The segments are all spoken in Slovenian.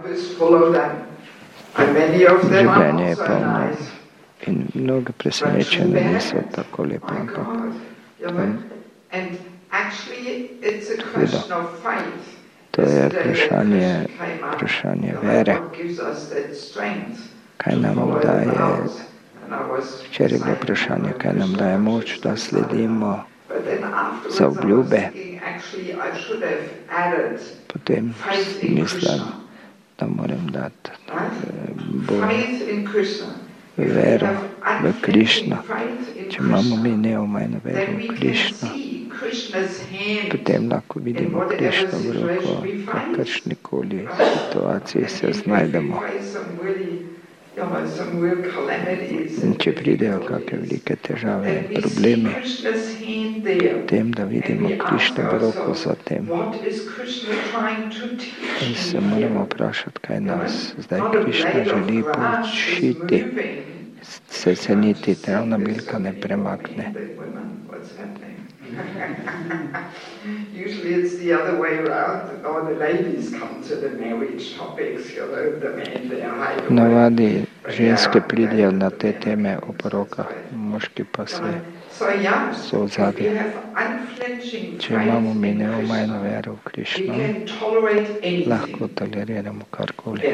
Življenje je polno in mnoge presenečenja niso tako lepe, ampak hudo. To je vprašanje vere. Kaj nam daje, včeraj je bilo vprašanje, kaj nam daje moč, da sledimo za obljube. Potem mislim, da moram dati vero v Krišno. Če imamo mi neomajno vero v Krišno, potem lahko vidimo Krišno v roko, v kakršnikoli situaciji se znajdemo. In če pridejo kakšne velike težave in problemi, potem, da vidimo Krišno v roko za tem. In se moramo vprašati, kaj nas zdaj Krišna želi poučiti. Se niti travna bilka ne premakne. Usually it's the other way around, or the ladies come to the marriage topics, the men they are high. Navadi ženske pridejo na te teme o porokah, moški pa so odzadnji. Če imamo mi neomajno vero v Krišno, lahko toleriramo karkoli.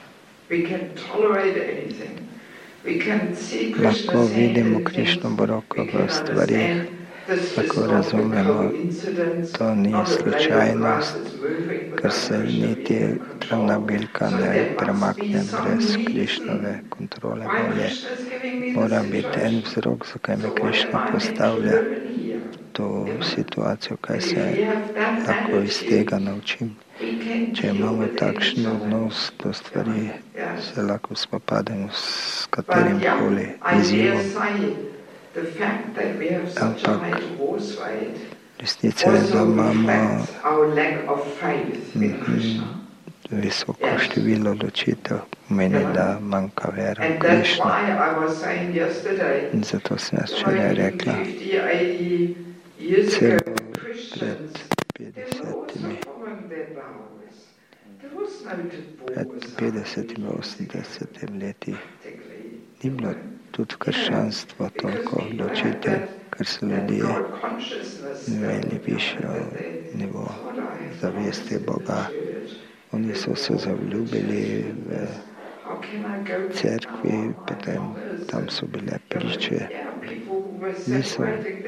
Lahko vidimo Krišno roko v stvarih, tako razumemo, to ni slučajnost, ker se niti travna bilka ne premakne brez Krišnove kontrole volje. Mora biti en vzrok, zakaj me Krišna postavlja to situacijo, kaj se lahko iz tega naučim. Če imamo takšen odnos do stvari, se lahko spopademo s katerim koli izzivom. Ampak resnica je, da imamo visoko število ločitev, pomeni, da manjka vera v Krišno. In zato sem jaz včeraj rekla, celo pred 50-80 leti ni bilo tudi v krščanstvu toliko ločitev, ker so ljudje imeli višjo nivo zavesti Boga. Oni so se zaljubili v cerkvi, potem tam so bile priče. Niso,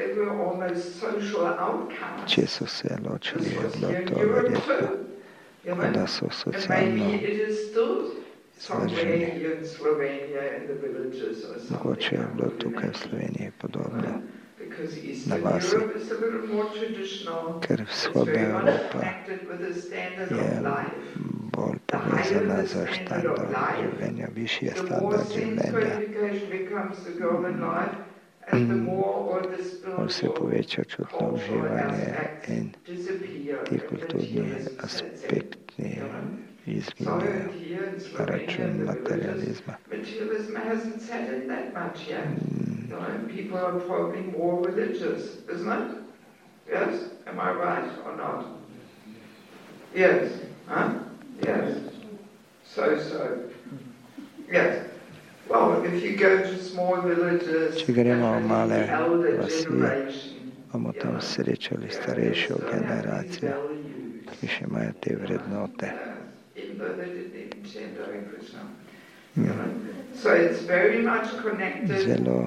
če so se ločili, je bilo to verjetno, da so socialno izvrženi. Mogoče je bilo tukaj v Sloveniji podobno na vasi, ker vzhodna Evropa je bolj povezana za standard življenja, višji standard življenja. Bolj se poveča čutno uživanje in ti kulturni aspekti izginejo na račun materializma. People are probably more religious, isn't it? Yes? Am I right or not? Yes. Huh? Yes. So. Yes. Well, if you go to small villages, če gremo v male vasi, bomo tam srečali starejšo generacijo, ki še imajo te vrednote. Zelo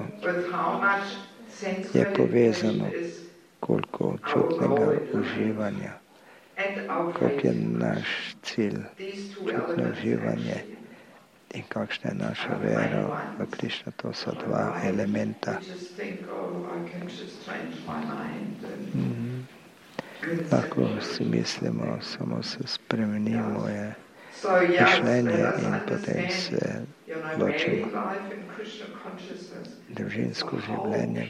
je povezano, koliko čutnega uživanja, koliko je naš cilj čutno uživanje in kakšna je naša vera v Krišno. To so dva elementa. Lahko si mislimo, samo se spremenimo je mišljenje in potem se ločimo. Družinsko življenje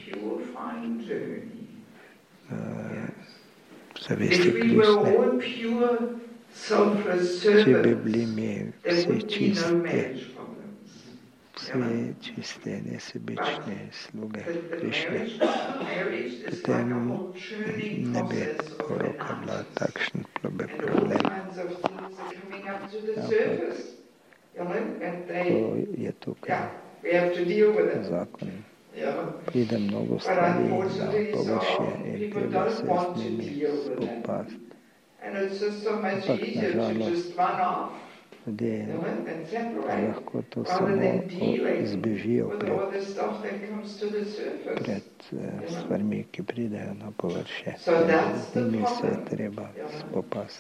zavesti Krišne. Če bi bili mi vsi čisti, vsi čisti, nesebični sluge Krišne, potem ne bi poroka bila takšen problem. Ampak ko je tukaj zakon, pride mnogo stvari na površje in treba se s njimi spopasti. Ampak nažalost ljudje lahko to samo zbežijo pred stvarmi, ki pridejo na površje. Z njimi se je treba spopasti.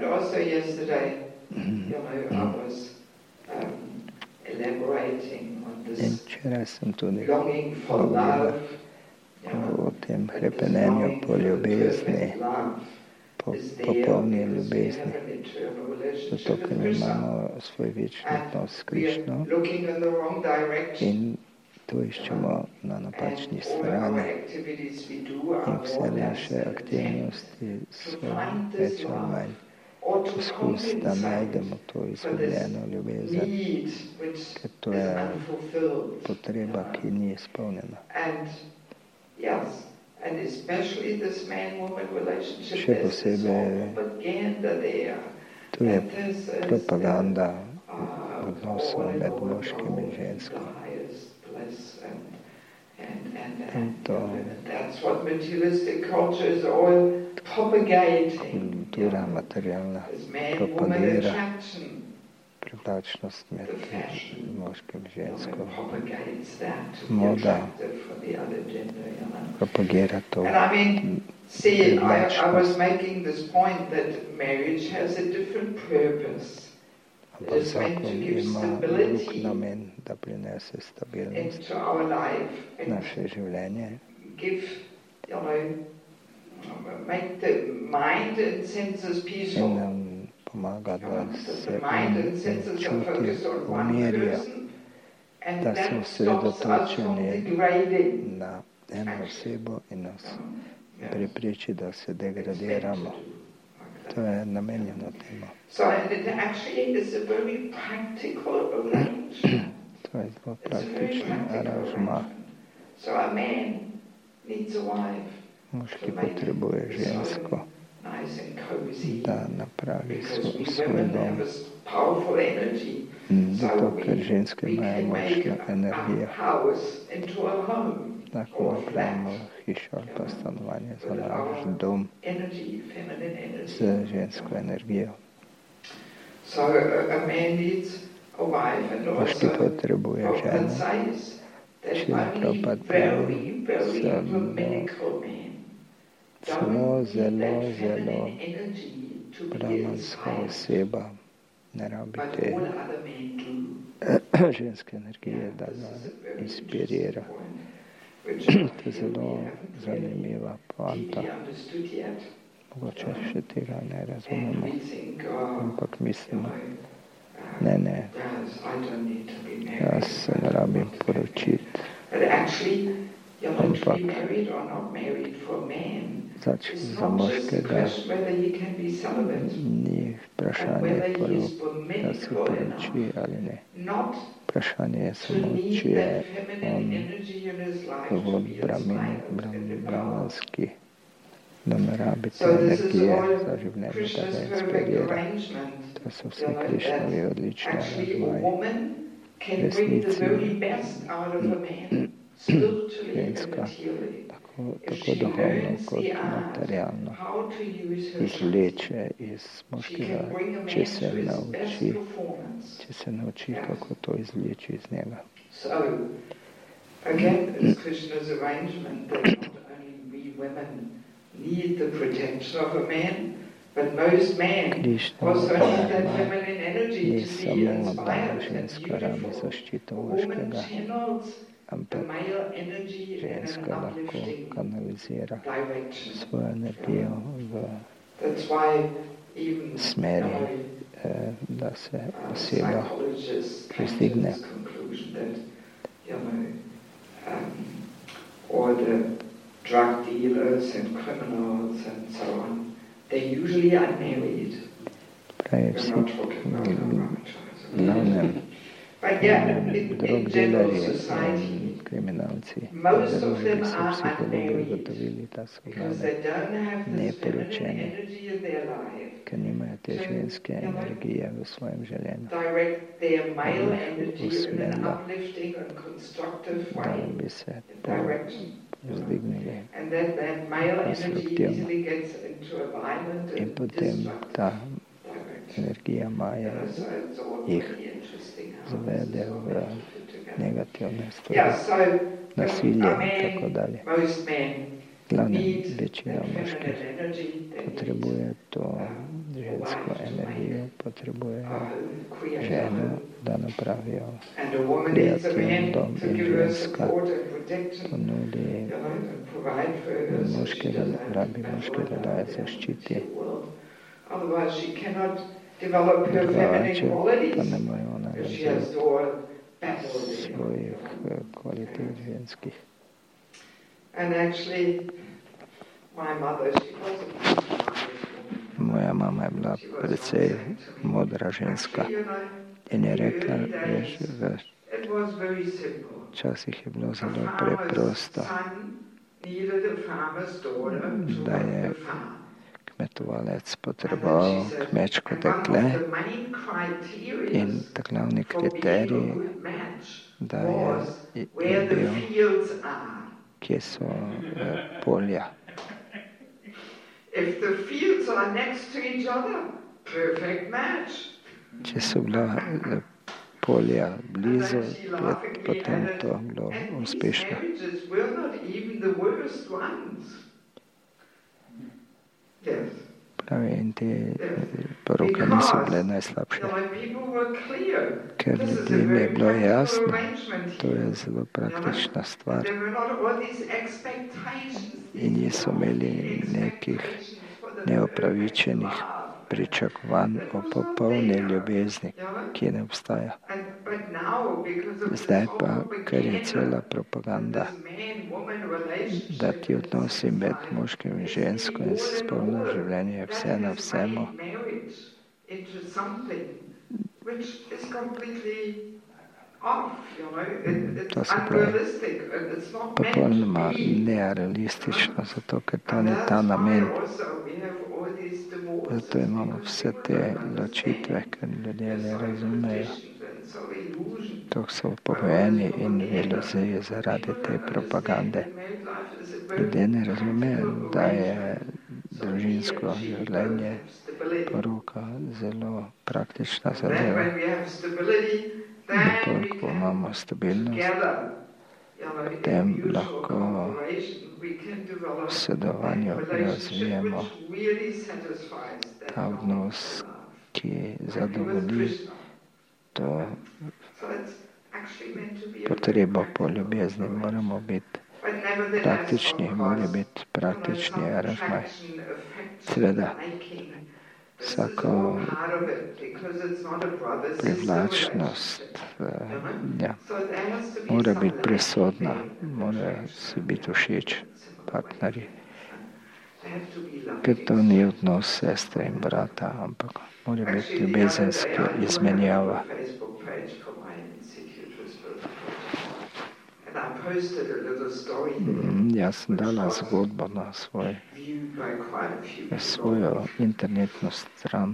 In včeraj sem tudi govorila o tem hrepenenju po ljubezni, po popolni ljubezni, zato ker imamo svoj večni odnos s Krišno in to iščemo na napačni strani in vse naše aktivnosti so več ali manj poskus, da najdemo to izgubljeno ljubezen, ker to je potreba, ki ni izpolnjena. Še posebej tu je propaganda odnosov med moškim in žensko. In to kultura materialna propagira privlačnost med moškim in žensko. Moda propagira to privlačnost. Ampak zakon ima drug namen, da prinese stabilnost v naše življenje. In nam pomaga, da se čuti umirijo, da so osredotočeni na eno osebo in nas prepriči, da se degradiramo. To je namenjeno temu. To je zelo praktični aranžma. Moški potrebuje žensko, da napravi svoj dom. Zato, ker ženske imajo močno energijo. Lahko napravimo hišo ali pa stanovanje za naš dom z žensko energijo. Moški potrebuje ženo. Šila Prabhupada pravi, zelo brahmanska oseba ne rabi te ženske energije, da ga inspirira. To je zelo zanimiva poanta. Mogoče še tega ne razumemo, ampak mislimo, ne, jaz se ne rabim poročiti, ampak za moškega ni vprašanje prvo, da se poroči ali ne. Vprašanje je samo, če je on dovolj brahmanski, da ne rabi te energije za življenje, da ga inspirira. To so vse Krišnovi odlični aranžmaji. Resnici ženska, tako duhovno kot materialno, izvleče iz moškega, če se nauči, kako to izvleči iz njega. Again, it's Krishna's arrangement that not only we women need the protection of a man, but most men also need that feminine energy to be inspired and beautiful. A woman channels the male energy in an uplifting direction. That's why even psychologists came to this conclusion that, or the drug dealers and criminals and so on, they usually are married. We're not talking about our but drog dealerji in kriminalci. Vendar bi so psihologi ugotovili, da so mlade neporočeni, ker nimajo te ženske energije v svojem življenju. Da bi jih usmerila, da bi se povzdignili konstruktivno. In potem ta energija Maja jih zavede v negativne stvari, nasilje in tako dalje. Glavne večina moških potrebuje to žensko energijo, potrebujejo ženo, da napravijo kreativen dom, in ženska ponudi moškega, rabi moškega, da je zaščiti. Drugače pa ne more ona razvijati svojih kvalitet ženskih. Moja mama je bila precej modra ženska in je rekla, veš, včasih je bilo zelo preprosto, da je kmetovalec potreboval kmečko dekle in ta glavni kriterij, da je bil, kje so polja. Če so bila polja blizu, je potem to bilo uspešno. Pravi, in te poroke niso bile najslabše, ker ljudem je bilo jasno, to je zelo praktična stvar in niso imeli nekih neopravičenih pričakovanj o popolni ljubezni, ki ne obstaja. Zdaj pa, ker je cela propaganda, da ti odnosi med moškim in žensko in spolno življenje je vse na vsemu, to se pravi popolnoma nerealistično, zato ker to ni ta namen. Zato imamo vse te ločitve, ker ljudje ne razumejo. To so pogojeni in v iluziji zaradi te propagande. Ljudje ne razumejo, da je družinsko življenje, poroka zelo praktična zadeva. In ko imamo stabilnost, potem lahko v sodelovanju razvijemo ta odnos, ki zadovolji to potrebo po ljubezni. Moramo biti praktični, mora biti praktični aranžmaj. Seveda, vsako privlačnost mora biti prisotna, mora si biti všeč partnerji. Ker to ni odnos sestre in brata, ampak mora biti ljubezenska izmenjava. Jaz sem dala zgodbo na svojo internetno stran.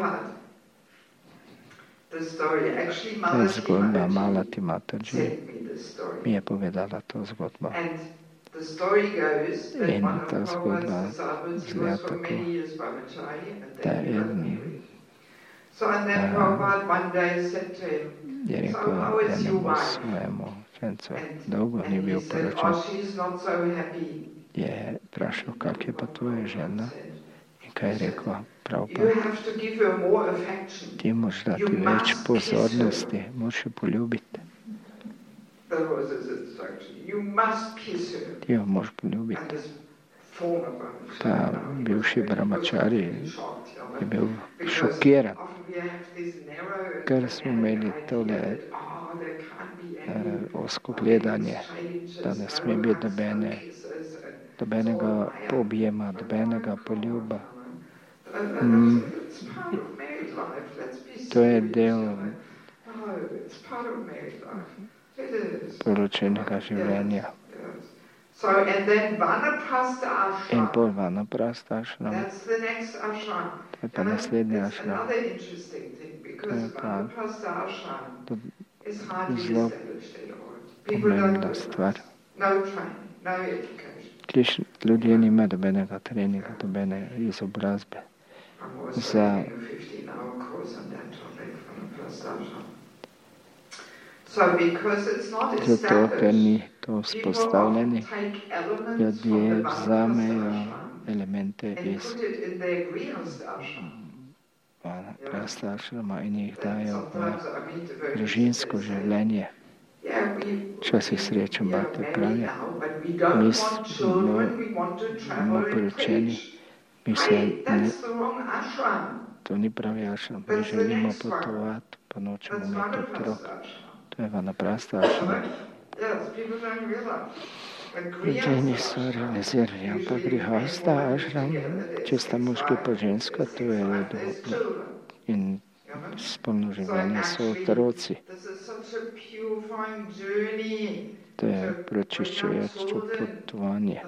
Zgodba Malati Mataji mi je povedala to zgodbo. In ta zgodba zgleda tako, da je rekel enemu svojemu učencu, dolgo ni bil poročen, je vprašal, kak je pa tvoja žena, in kaj je rekel, prav pa, ti moraš dati več pozornosti, moraš jo poljubiti. Ti jo moraš poljubiti. Ta bivši brahmačari je bil šokiran, ker smo imeli tole osko gledanje, da ne sme biti dobenega objema, dobenega poljuba. To je del poročenega življenja. In pol vanaprastha ashram, to je pa naslednji ashram. To je pa zelo pomembna stvar. Ljudje nimajo dobenega treninga, dobene izobrazbe za zato, ker ni to vzpostavljeni, ljudje vzamejo elemente iz vanaprastha ashrama in jih dajo v družinsko življenje. Včasih srečam bate pravijo, mi smo poročeni, to ni pravi ashram, mi želimo potovati, pa nočemo imeti otrok. To je vanaprastha ashram. Ljudje niso realizirali, ampak grihastha ashram, če sta moški pa ženska, to je in spolno življenje so otroci. To je pročiščujoče potovanje.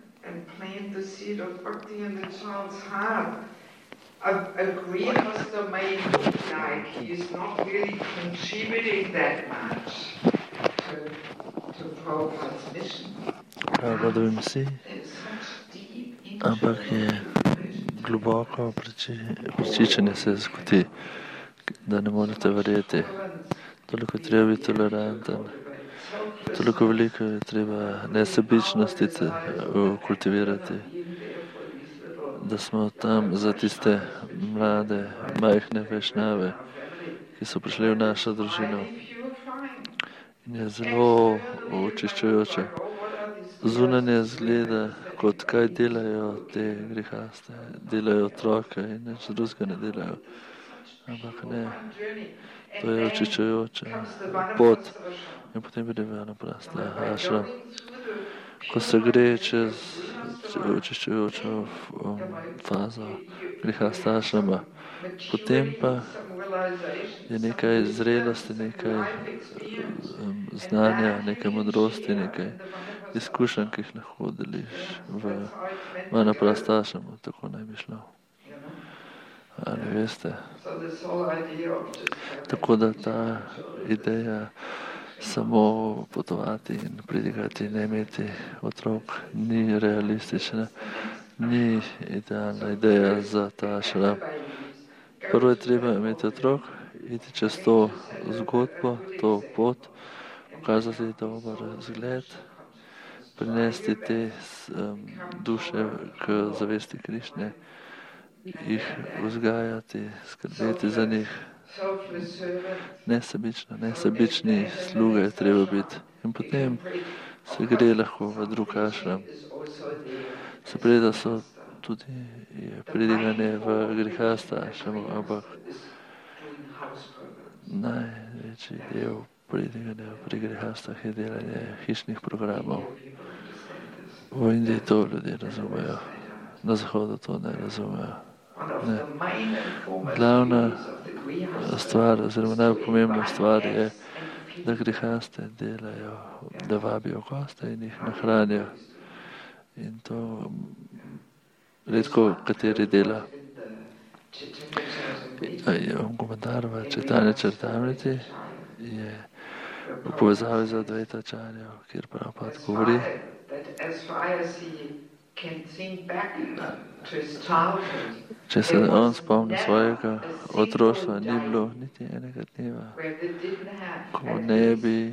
A grihastha may look like he is not really contributing that much to Prabhupada's mission. Prabhupadovi misiji, ampak je globoko prečičenje se zgodi, da ne morete verjeti. Toliko treba biti toleranten, toliko veliko je treba nesebičnosti kultivirati, da smo tam za tiste mlade, majhne vešnjave, ki so prišli v našo družino. In je zelo očiščujoče. Zunanje zgleda, kot kaj delajo te grihasthe, delajo otroke in nič drugega ne delajo. Ampak ne, to je očiščujoča pot. In potem pride vanaprastha ashram. Ko se gre čez očiščujočo fazo grihastha ashrama, potem pa je nekaj zrelosti, nekaj znanja, nekaj modrosti, nekaj izkušenj, ki jih lahko deliš v vanaprastha ashramu, tako naj bi šlo. Ali veste? Tako da ta ideja samo potovati in pridigati, ne imeti otrok, ni realistična, ni idealna ideja za ta ashram. Prvo je treba imeti otrok, iti čez to zgodbo, to pot, pokazati dober zgled, prinesti te duše k zavesti Krišne, jih vzgajati, skrbeti za njih. Nesebični sluga je treba biti. In potem se gre lahko v drug ashram. Se pravi, da so tudi pridiganje v grihastha ashramu, ampak največji del pridiganja pri grihasthah je delanje hišnih programov. V Indiji to ljudje razumejo, na zahodu to ne razumejo. Ne. Glavna stvar, oziroma najpomembna stvar je, da grihasthe delajo, da vabijo goste in jih nahranijo. In to redko kateri dela. Komentar v Chaitanya Charitamriti je v povezavi z Advaitacharjo, kjer Prabhupada govori, če se on spomni svojega otroštva, ni bilo niti enega dneva, ko ne bi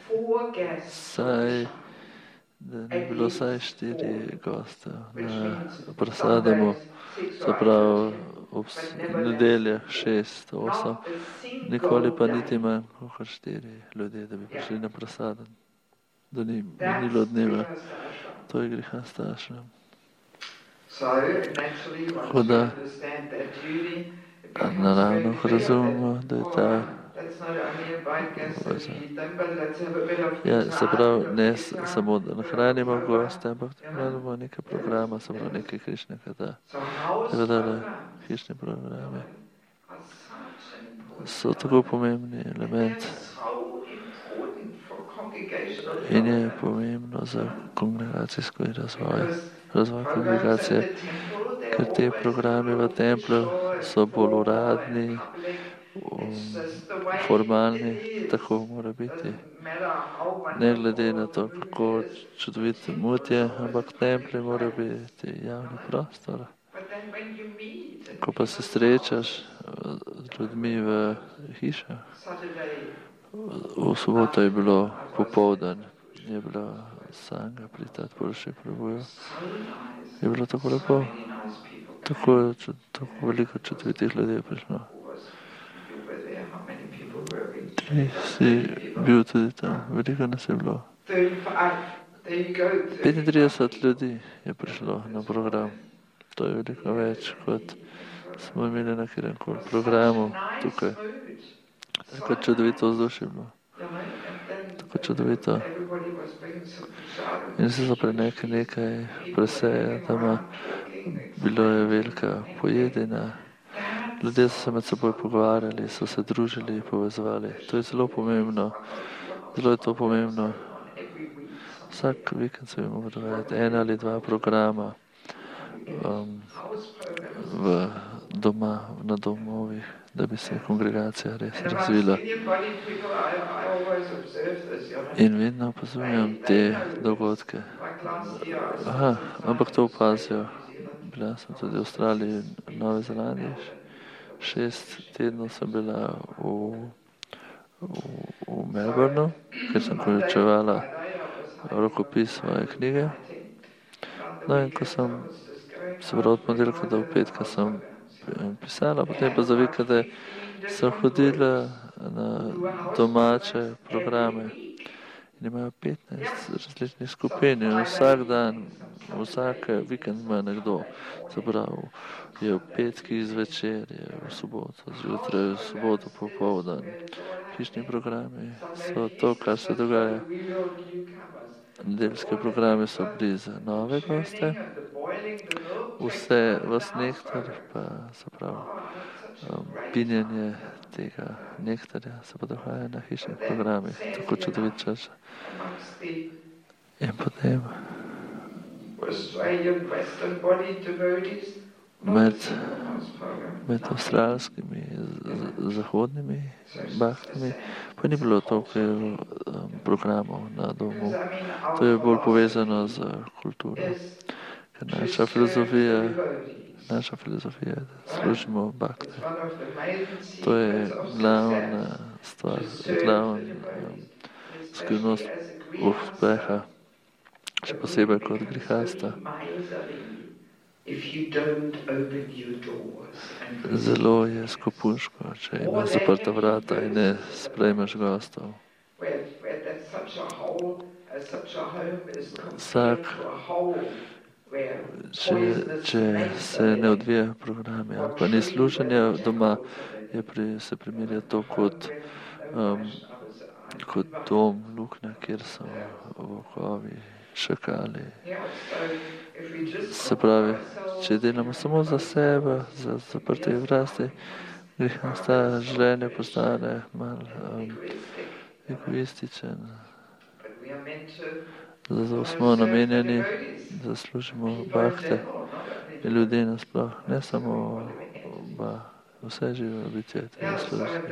da ni bilo vsaj 4 goste na prasadamu, se pravi ob nedeljah 6, 8, nikoli pa niti manj kot 4 ljudje, da bi prišli na prasadam, da ni bilo dneva. To je grihastha ashram. Tako da naravno razumemo, da je ta se pravi, ne samo da nahranimo goste, ampak da imamo nekaj programa, se pravi nekaj Krišnega, da hišne programe. so tako pomembni element in je pomembno za kongregacijsko razvoj kongregacije, ker te programe v templu so bolj uradni, formalni, tako mora biti. Ne glede na to, kako čudovit mut je, ampak templi mora biti javni prostor. Ko pa se srečaš z ljudmi v hišah, v soboto je bilo popoldan, je bila sanga pritat Božji prebujo. Je bilo tako lepo, tako veliko čudovitih ljudi je prišlo. Ti si bil tudi tam, veliko nas je bilo. 35 ljudi je prišlo na program. To je veliko več, kot smo imeli na kjerkoli programu tukaj. Tako čudovito vzdušje bilo. Tako čudovito. In se zapreneke nekaj preseje, tam bilo je velika pojedina. Ljudje so se med seboj pogovarjali, so se družili, povezovali. To je zelo pomembno. Zelo je to pomembno. Vsak vikend se bi mogel dogajati 1 ali 2 programa na domovih, da bi se kongregacija res razvila. In vedno opazujem te dogodke. Ampak to opazijo. Bila sem tudi v Avstraliji, v Novi Zelandiji. 6 tednov sem bila v Melbourneu, ker sem končevala rokopis svoje knjige. No in ko sem se od ponedeljka do petka sem pisala, potem pa za vikende sem hodila na domače programe. In imajo 15 različnih skupin in vsak dan, vsak vikend ima nekdo. Se pravi, je v petkih zvečer, je v soboto zjutraj, v soboto popoldan. Hišni programi so to, kar se dogaja. Nedeljske programe so bili za nove goste. Vas nektar, pa se pravi, pinjenje tega nektarja se pa dogaja na hišnih programih. Tako čudovit čas. In potem med avstralskimi zahodnimi bahtami pa ni bilo toliko programov na domu. To je bolj povezano z kulturo. Ker naša filozofija je, da služimo bakte. To je glavna stvar, glavna skrivnost uspeha, še posebej kot grihasta. Zelo je skopuško, če imaš zaprta vrata in ne sprejmeš gostov. Če se ne odvija programe, ali pa ni služenja doma, se primerja to kot dom, luknja, kjer so volkovi, šakali. Se pravi, če delamo samo za sebe, za zaprte vrasti, grihasta življenje postane malo egoističen. Zato smo namenjeni, da služimo bakte in ljudje nasploh, ne samo vse živo bitje tega služiti.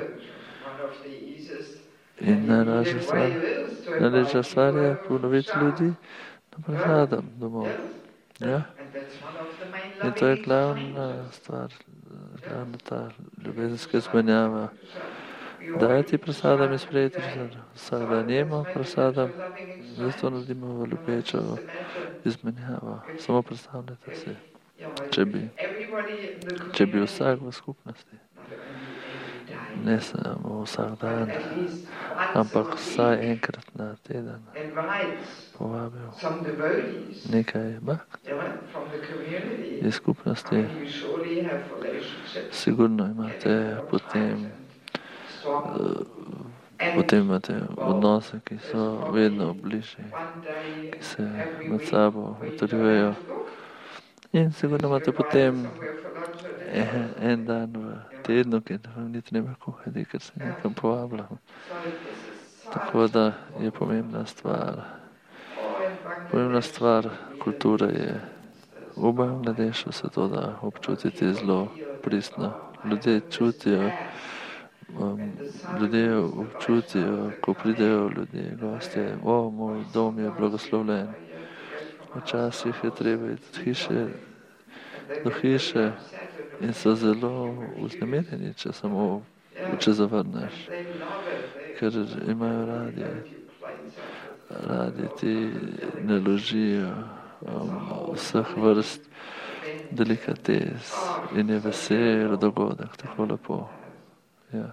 In najlažja stvar je ponoviti ljudi na prasadam domov. Ja? In to je glavna stvar, glavna ta ljubezenska izmenjava. Dajati prasadam in sprejeti prasadam. Vsak dan jemo prasadam, zato naredimo ljubečo izmenjavo. Samo predstavljate si, če bi vsak v skupnosti, ne samo vsak dan, ampak vsaj enkrat na teden povabil nekaj bakt iz skupnosti, sigurno imate potem imate odnose, ki so vedno bližji, ki se med sabo utrjujejo. In sigurno imate potem en dan v tednu, ki vam ni treba kuhati, ker se nekam povabljamo. Tako da je pomembna stvar kulture je v Bangladešu se to da občutiti zelo pristno. Ljudje občutijo, ko pridejo ljudje, gostje, moj dom je blagoslovljen. Včasih je treba iti do hiše in so zelo vznemirjeni, če zavrneš, ker imajo radi ti naložijo vseh vrst delikatez in je vesel dogodek, tako lepo. Ja.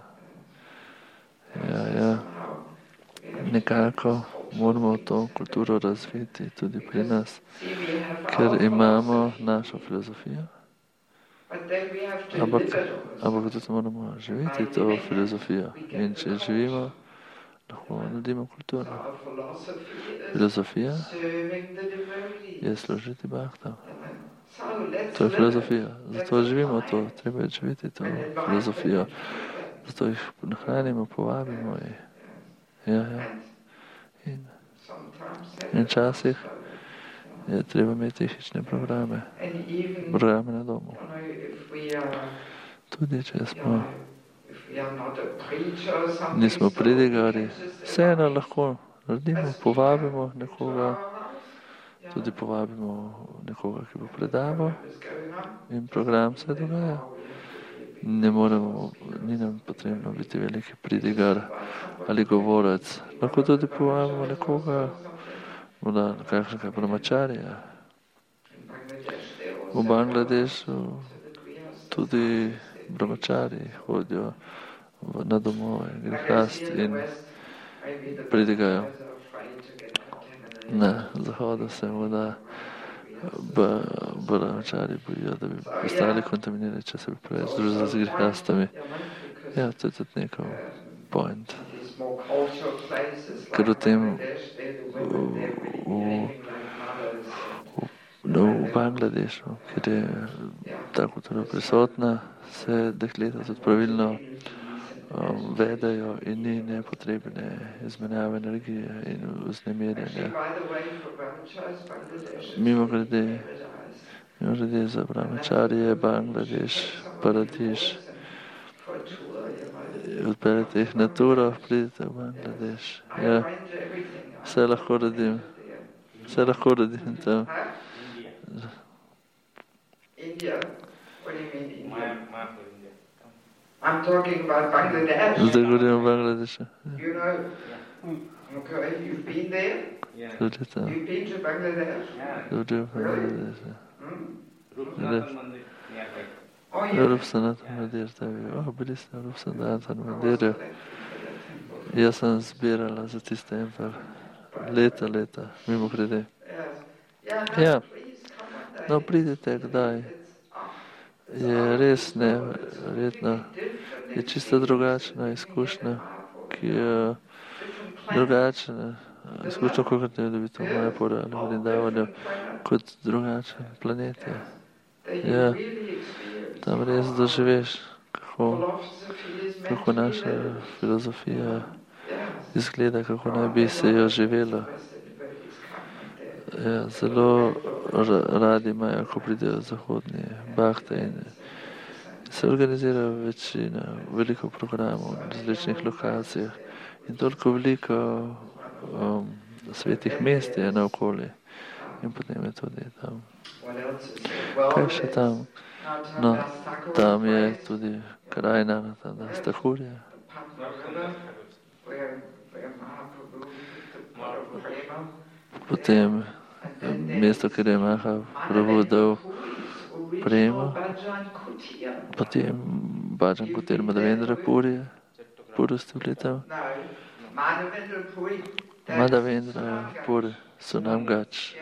Nekako moramo to kulturo razviti tudi pri nas, ker imamo našo filozofijo, ampak tudi moramo živeti to filozofijo. In če živimo, lahko naredimo kulturo. Filozofija je služiti Bhaktam. To je filozofija. Zato živimo to, treba je živeti to filozofijo. Zato jih nahranimo, povabimo jih. In včasih je treba imeti hišne programe na domu. Tudi če nismo pridigari, vseeno lahko naredimo, povabimo nekoga, ki bo predaval in program se dogaja. Ni nam potrebno biti veliki pridigar ali govorec. Lahko tudi povabimo nekoga, kakšnega brahmačarja. V Bangladešu tudi brahmačari hodijo na domove, grihast in pridigajo. Na zahodu se voda brahmačari bojijo, da bi postali kontaminirani, če se bi preveč družili z grihastami. Ja, to je tudi nekaj point. Ker v tem v Bangladešu, kjer je ta kultura prisotna, se dekleta tudi pravilno vedajo in ni nepotrebne izmenjave energije in vznemirjanja. Mimogrede za brahmačarje je Bangladeš paradiž. Odberete jih na turo, pridite v Bangladeš. Ja, vse lahko radim tam. India? What do you mean India? I'm talking about Bangladesh. Zdaj govorim o Bangladešu. You know? Okay, you've been there? Tudi tam. You've been to Bangladesh? Tudi v Bangladešu. Oh, yeah. Rup Sanatan Mandir, bili ste v Rup Sanatan Mandirju. Jaz sem zbirala za tisti tempel leta, mimogrede. Ja. No, pridite kdaj. Je res neverjetno. Je čisto drugačna izkušnja, ki je drugačna izkušnja, kot ne bi to moje porali v Vrindavanju, kot drugačen planet je. Ja, tam res doživeš, kako naša filozofija izgleda, kako naj bi se jo živelo. Ja, zelo radi imajo, ko pridejo zahodni bahte in se organizirajo veliko programov na različnih lokacijah in toliko veliko svetih mest je naokoli in potem je tudi tam. Kaj še tam? No, tam je tudi krajina, tam da Stakurja. Potem mesto, kjer je Mahaprabhu dal premo, potem Bhajan Kutir Madhavendra Puri ste bili tam. Madhavendra Puri, Sunam Gač.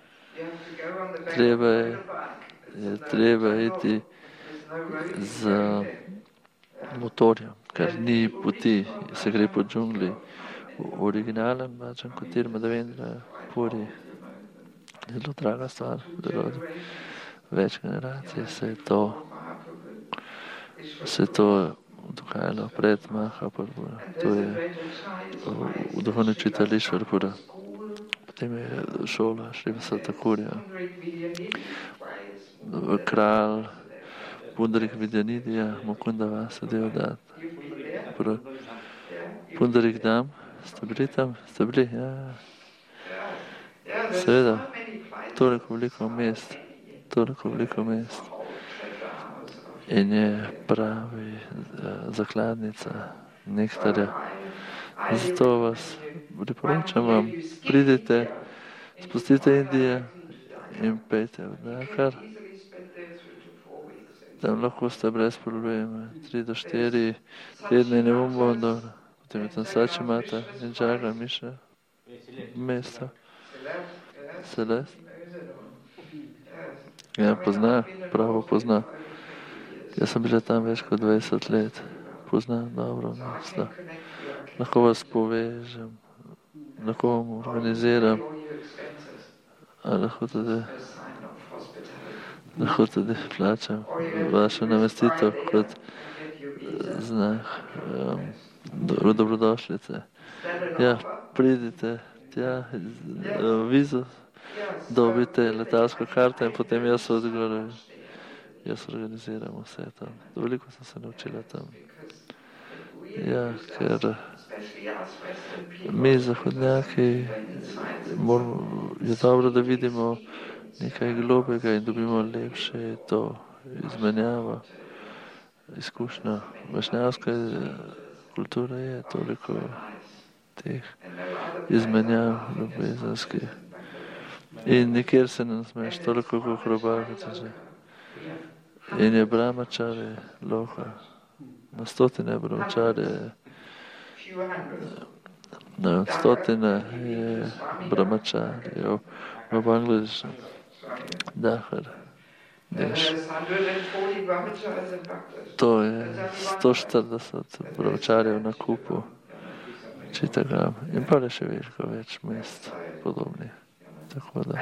Treba iti z motorjem, ker ni poti, se gre po džungli. V originalnem Bhajan Kutir Madhavendra Puri zelo draga stvar, več generacij se je to se to dogajalo pred Mahaprabhu. To je v duhovnem učitelju Išvarpura. Potem je šola Šrivasa Thakurja. Kralj Pundarik Vidyanidija, Mukunda Vasudeva Dat. Pundarik Dham, ste bili tam? Ste bili? Ja. Seveda, toliko veliko mest. In je pravi zakladnica nektarja. Zato vas priporočam vam, pridite, spustite Indije in pejte v Dakar. Tam lahko ste brez problema, 3 do 4 tedne ne bom bilo dobro. Potem je tam Sačimata, Ninjaga, Miša, mesto. Celest. Ja, pozna, pravo pozna. Jaz sem bila tam več kot 20 let. Poznam dobro mesto. Lahko vas povežem, lahko vam organiziram, a lahko tudi plačam vašo namestitev kot znak dobrodošlice. Ja, pridite tja, vizo, dobite letalsko karto in potem jaz organiziram vse tam. Veliko sem se naučila tam. Ja, ker mi zahodnjaki je dobro, da vidimo nekaj globega in dobimo lepše to izmenjavo, izkušnjo. Vašnjavska kultura je toliko teh izmenjav ljubezenskih. In nikjer se ne nasmeješ toliko kot robavice že. In je brahmacharje loha. Na stotine brahmacharje, na stotine je brahmacharjev v Bangladešu. Dakar. To je 140 brahmacharjev na kupu. Čitagam. In pa je še več mest podobnih. Tako da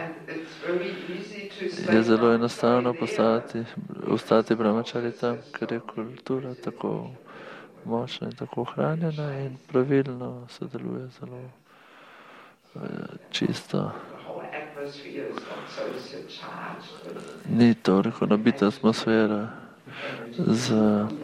je zelo enostavno ostati brahmacharji tam, ker je kultura tako močna in tako ohranjena in pravilno se deluje zelo čisto. Ni toliko nabita atmosfera z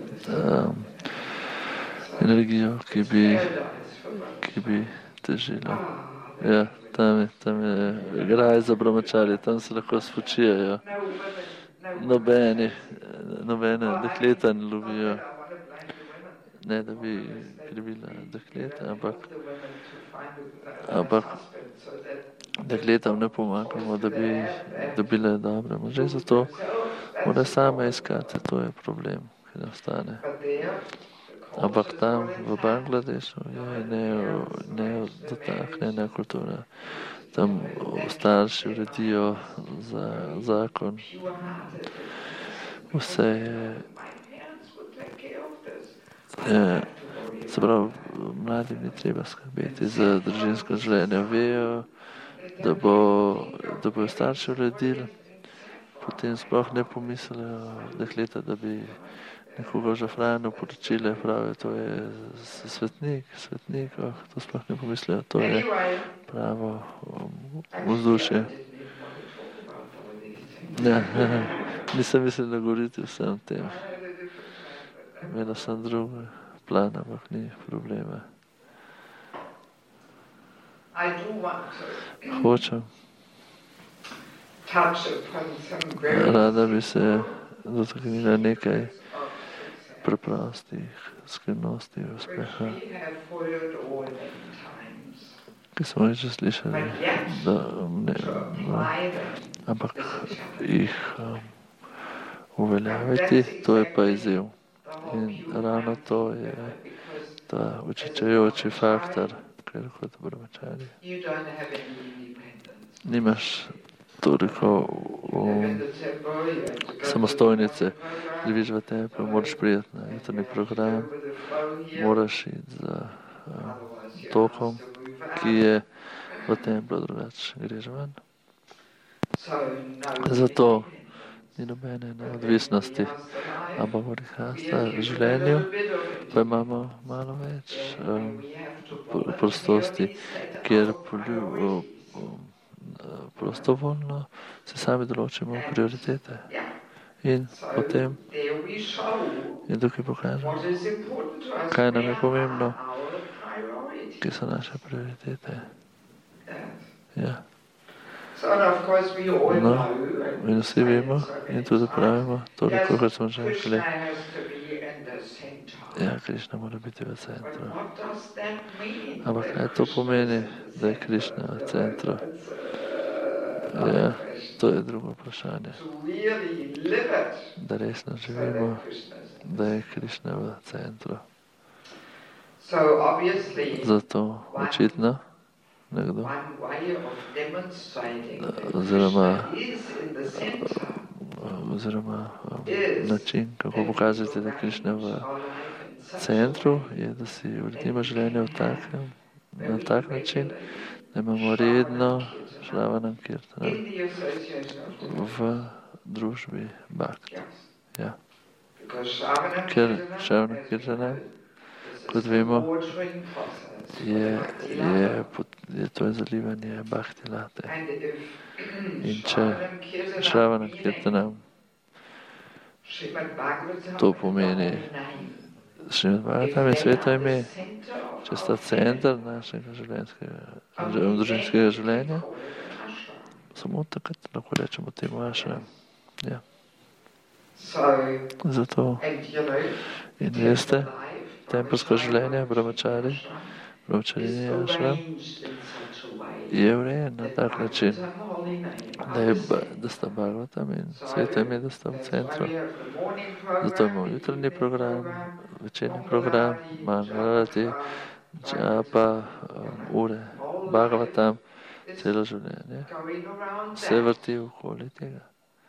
energijo, ki bi težila. Ja. Tam je graj za brahmacharje, tam se lahko spočijajo. Nobene dekleta ne lovijo. Ne, da bi krivila dekleta, ampak dekletam ne pomagamo, da bi dobile dobre može. Zato mora sama iskati, to je problem, ki nastane. Ampak tam v Bangladešu je nedotaknjena kultura. Tam starši uredijo za zakon. Vse je, se pravi, mladim ni treba skrbeti za družinsko življenje. Vejo, da bojo starši uredili, potem sploh ne pomislijo dekleta, da bi nekoga žafrano poročile, pravijo, to je svetnik, to sploh ne pomislijo, to je pravo vzdušje. Ja, nisem mislil nagovoriti vsem tem. Imela sem druge plane, ampak ni problema. Hočem. Rada bi se dotaknila nekaj preprostih skrivnosti uspeha, ki smo jih že slišali, ampak jih uveljaviti, to je pa izziv. In ravno to je ta očiščujoči faktor, ker kot brahmacharji nimaš toliko samostojnice, živiš v templu, moraš priti na jutrni program, moraš iti za tokom, ki je v templu, drugače greš ven. Zato ni nobene neodvisnosti. Ampak v Rihasta življenju pa imamo malo več prostosti, kjer prostovoljno se sami določimo prioritete. In potem in tukaj pokažemo, kaj nam je pomembno, kje so naše prioritete. Ja. No, in vsi vemo in tudi pravimo, toliko, kot smo že rekli, ja, Krišna mora biti v centru. Ampak kaj to pomeni, da je Krišna v centru? Ja, to je drugo vprašanje. Da resno živimo, da je Krišna v centru. Zato očitno nekdo oziroma način, kako pokazati, da je Krišna v centru, je, da si uredimo življenje na tak način, da imamo redno Shravanam Kirtanam v družbi Bhakti. Ja. Ker Shravanam Kirtanam, kot vemo, je to zalivanje Bhakti late. In če Shravanam Kirtanam, to pomeni Srimad Bhagavatam je sveto ime, če sta center našega družinskega življenja, samo takrat lahko rečemo temu ašram. Ja. Zato, in veste, tempelsko življenje, brahmačarini ašram, je urejen na tak način, da sta Bhagavatam in sveto ime, da sta v centru. Zato imamo jutranji program, večerni program, Mangalati, džapa, ure, Bhagavatam, celo življenje. Vse vrti okoli tega.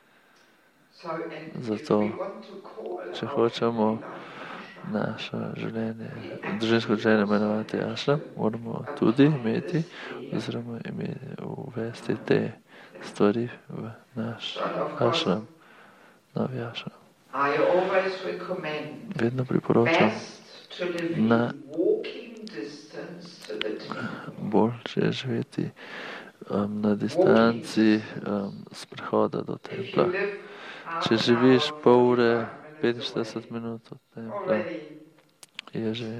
Zato, če hočemo naše življenje, družinsko življenje imenovati ašram, moramo tudi imeti oziroma uvesti te stvari v naš ašram, novi ašram. Vedno priporočam boljše živeti na distanci sprehoda do templa. Če živiš pol ure, 45 minut od templa, je že,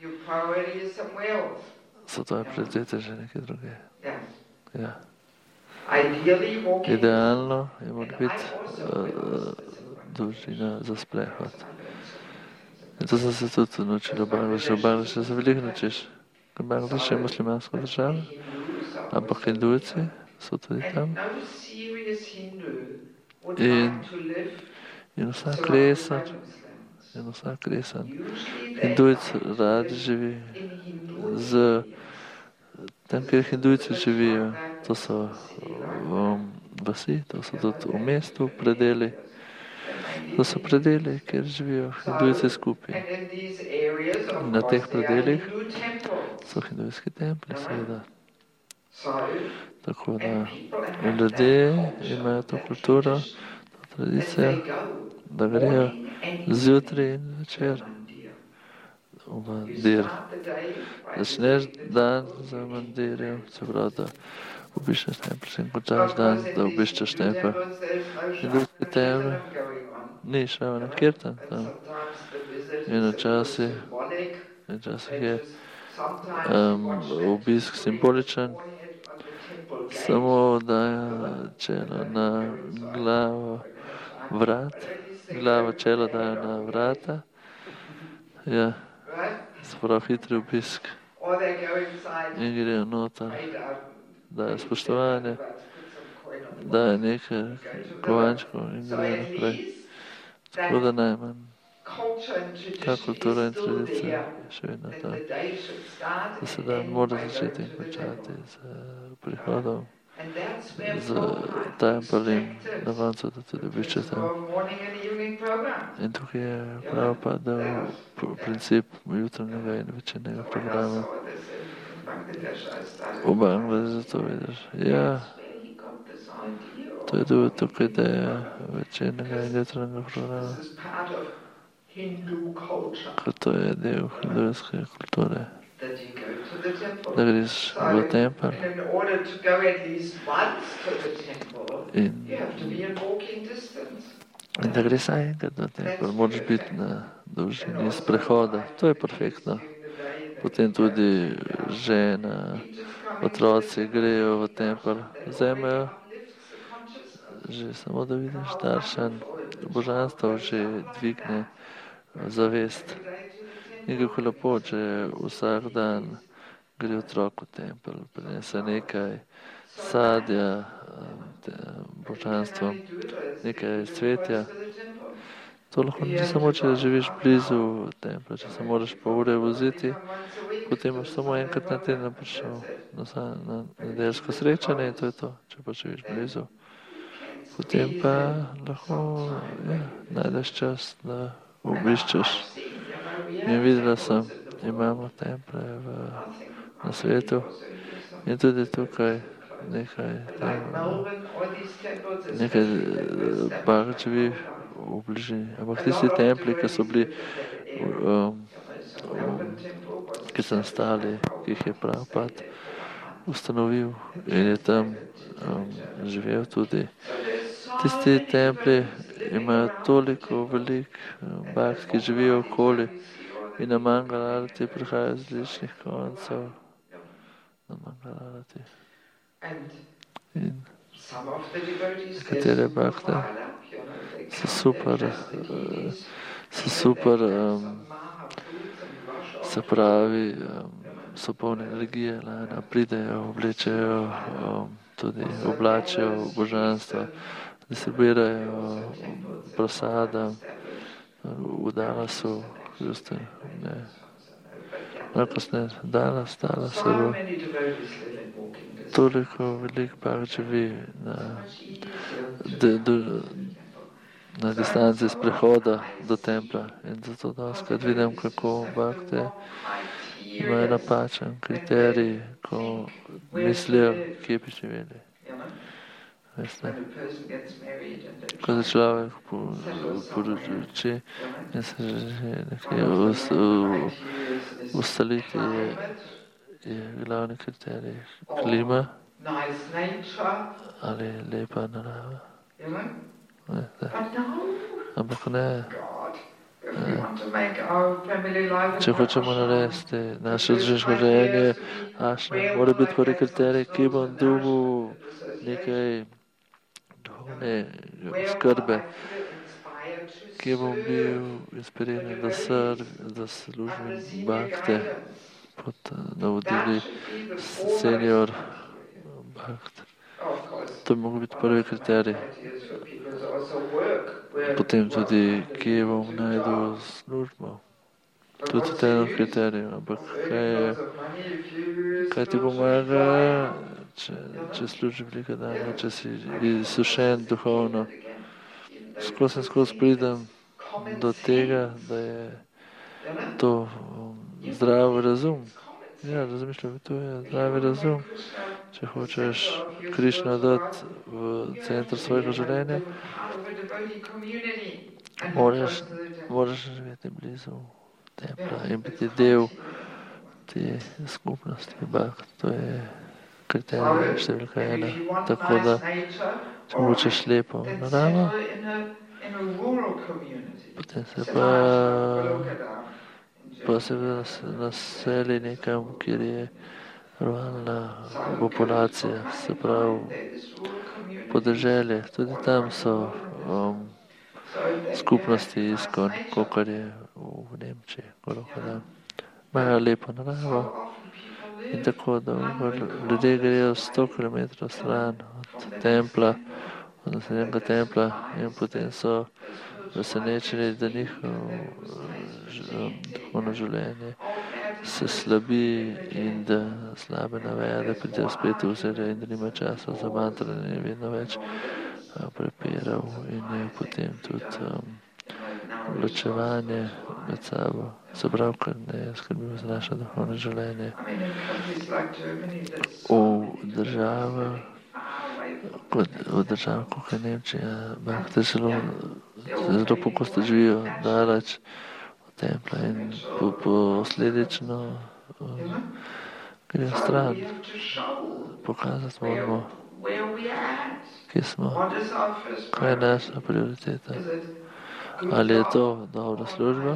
so tvoje prioritete že nekaj druge. Ja. Idealno je mora biti dolžina za sprehod. In to sem se tudi naučil v Bangladešu. V Bangladešu se veliko naučiš. Bangladeš je muslimanska država, ampak hindujci so tudi tam. In vsak resen hindujc rad živi tam, kjer hindujci živijo. To so vasi, to so tudi v mestu predeli. To so predeli, kjer živijo hindujci skupaj. Na teh predelih so hindujski templi, seveda. Tako da ljudje imajo to kulturo, to tradicijo, da grejo zjutraj in večer v mandir. Začneš dan za mandirjem, se pravi, da obiščeš tempel in končaš dan, da obiščeš tempel. Hindujski tempel ni Shravanam Kirtan tam. In včasih je obisk simboličen, samo dajo čelo na glavo čelo dajo na vrata. Ja, sprav hitri obisk. In grejo noter, dajo spoštovanje, dajo nekaj kovančkov in grejo naprej. Tako da najmanj ta kultura in tradicija je še vedno tam. Da se dan mora začeti in končati z prihodom, z tempel in na koncu, da tudi obišče tam. In tukaj je Prabhupada dal princip jutranjega in večernega programa. V Bangladešu to vidiš. Ja, To je tudi tukaj ideja večernega in jutranjega programa. This is part of Hindu culture. Ker to je del hindujske kulture. That you go to the temple. Da greš v tempelj. And in order to go at least once to the temple, In, you have to be in walking distance. in da greš vsaj enkrat v tempelj, moraš biti na dolžini sprehoda. To je perfektno. Potem tudi žena, otroci grejo v tempelj, vzamejo že samo da vidiš staršen božanstvo, že dvigne zavest. In kako lepo, če vsak dan gre otrok v tempelj, prinese nekaj sadja, božanstvo, nekaj cvetja. To lahko ni samo, če živiš blizu templja, če se moraš pa ure voziti, potem boš samo enkrat na teden prišel na nedeljsko srečanje in to je to, če pa živiš blizu. Potem pa lahko najdeš čas, da obiščeš. In videla sem, imamo templje na svetu in tudi tukaj nekaj Bhagavaji v bližini. Ampak tisti templji, ki so bili, ki so nastali, ki jih je Prabhupada ustanovil in je tam živel tudi. Tisti templji imajo toliko velik bhakt, ki živijo okoli in na Mangalarati prihajajo z različnih koncev. Na Mangalarati. In nekatere bhakte so super, se pravi, so polne energije, pridejo, oblečejo, tudi oblačijo božanstva, distribuirajo prasada, v Dallasu, Houston, Dallas je bilo toliko velik Bhagavaji na distanci sprehoda do templja in zato doskrat vidim, kako bhakte imajo napačen kriterij, ko mislijo, kje bi živeli. Veste, ko se človek poroči in se že nekje ustaliti, je glavni kriterij klima ali lepa narava. Ampak ne. Če hočemo narediti naše družinsko življenje, mora biti prvi kriterij, ki bom dobil nekaj duhovne skrbe, ki bom bil inspiriran, da služim bhakte pod navodili senior bhakt. To bi mogel biti prvi kriterij. Potem tudi, kje bom najdel službo. Tudi ten kriterij, ampak kaj ti pomaga, če služi veliko dana, če si izsušen duhovno. Skozi pridem do tega, da je to zdrav razum. Ja, razmišljam, to je zdravi razum. Če hočeš Krišno dati v center svojega življenja, moraš živeti blizu templa in biti del te skupnosti bhakt. To je kriterij številka 1. Tako da, če hočeš lepo naravo, potem se pa se naseli nekam, kjer je ruralna populacija, se pravi podeželje. Tudi tam so skupnosti iskon, kakor je v Nemčiji, imajo lepo naravo in tako dolgo. Ljudje grejo 100 km stran od templa, od naslednjega templa in potem so presenečeni, da njihovo duhovno življenje se slabi in da slabe navaja, da pridejo spet v srce in da nima časa za mantranje in vedno več prepirov in je potem tudi ločevanje med sabo. Se pravi, ker ne skrbimo za naše duhovno življenje. V državah, kot v državah, kot je Nemčija, bakte zelo pogosto živijo daleč od templa in posledično grejo stran. Pokazati moramo, kje smo, kaj je naša prioriteta. Ali je to dobra služba,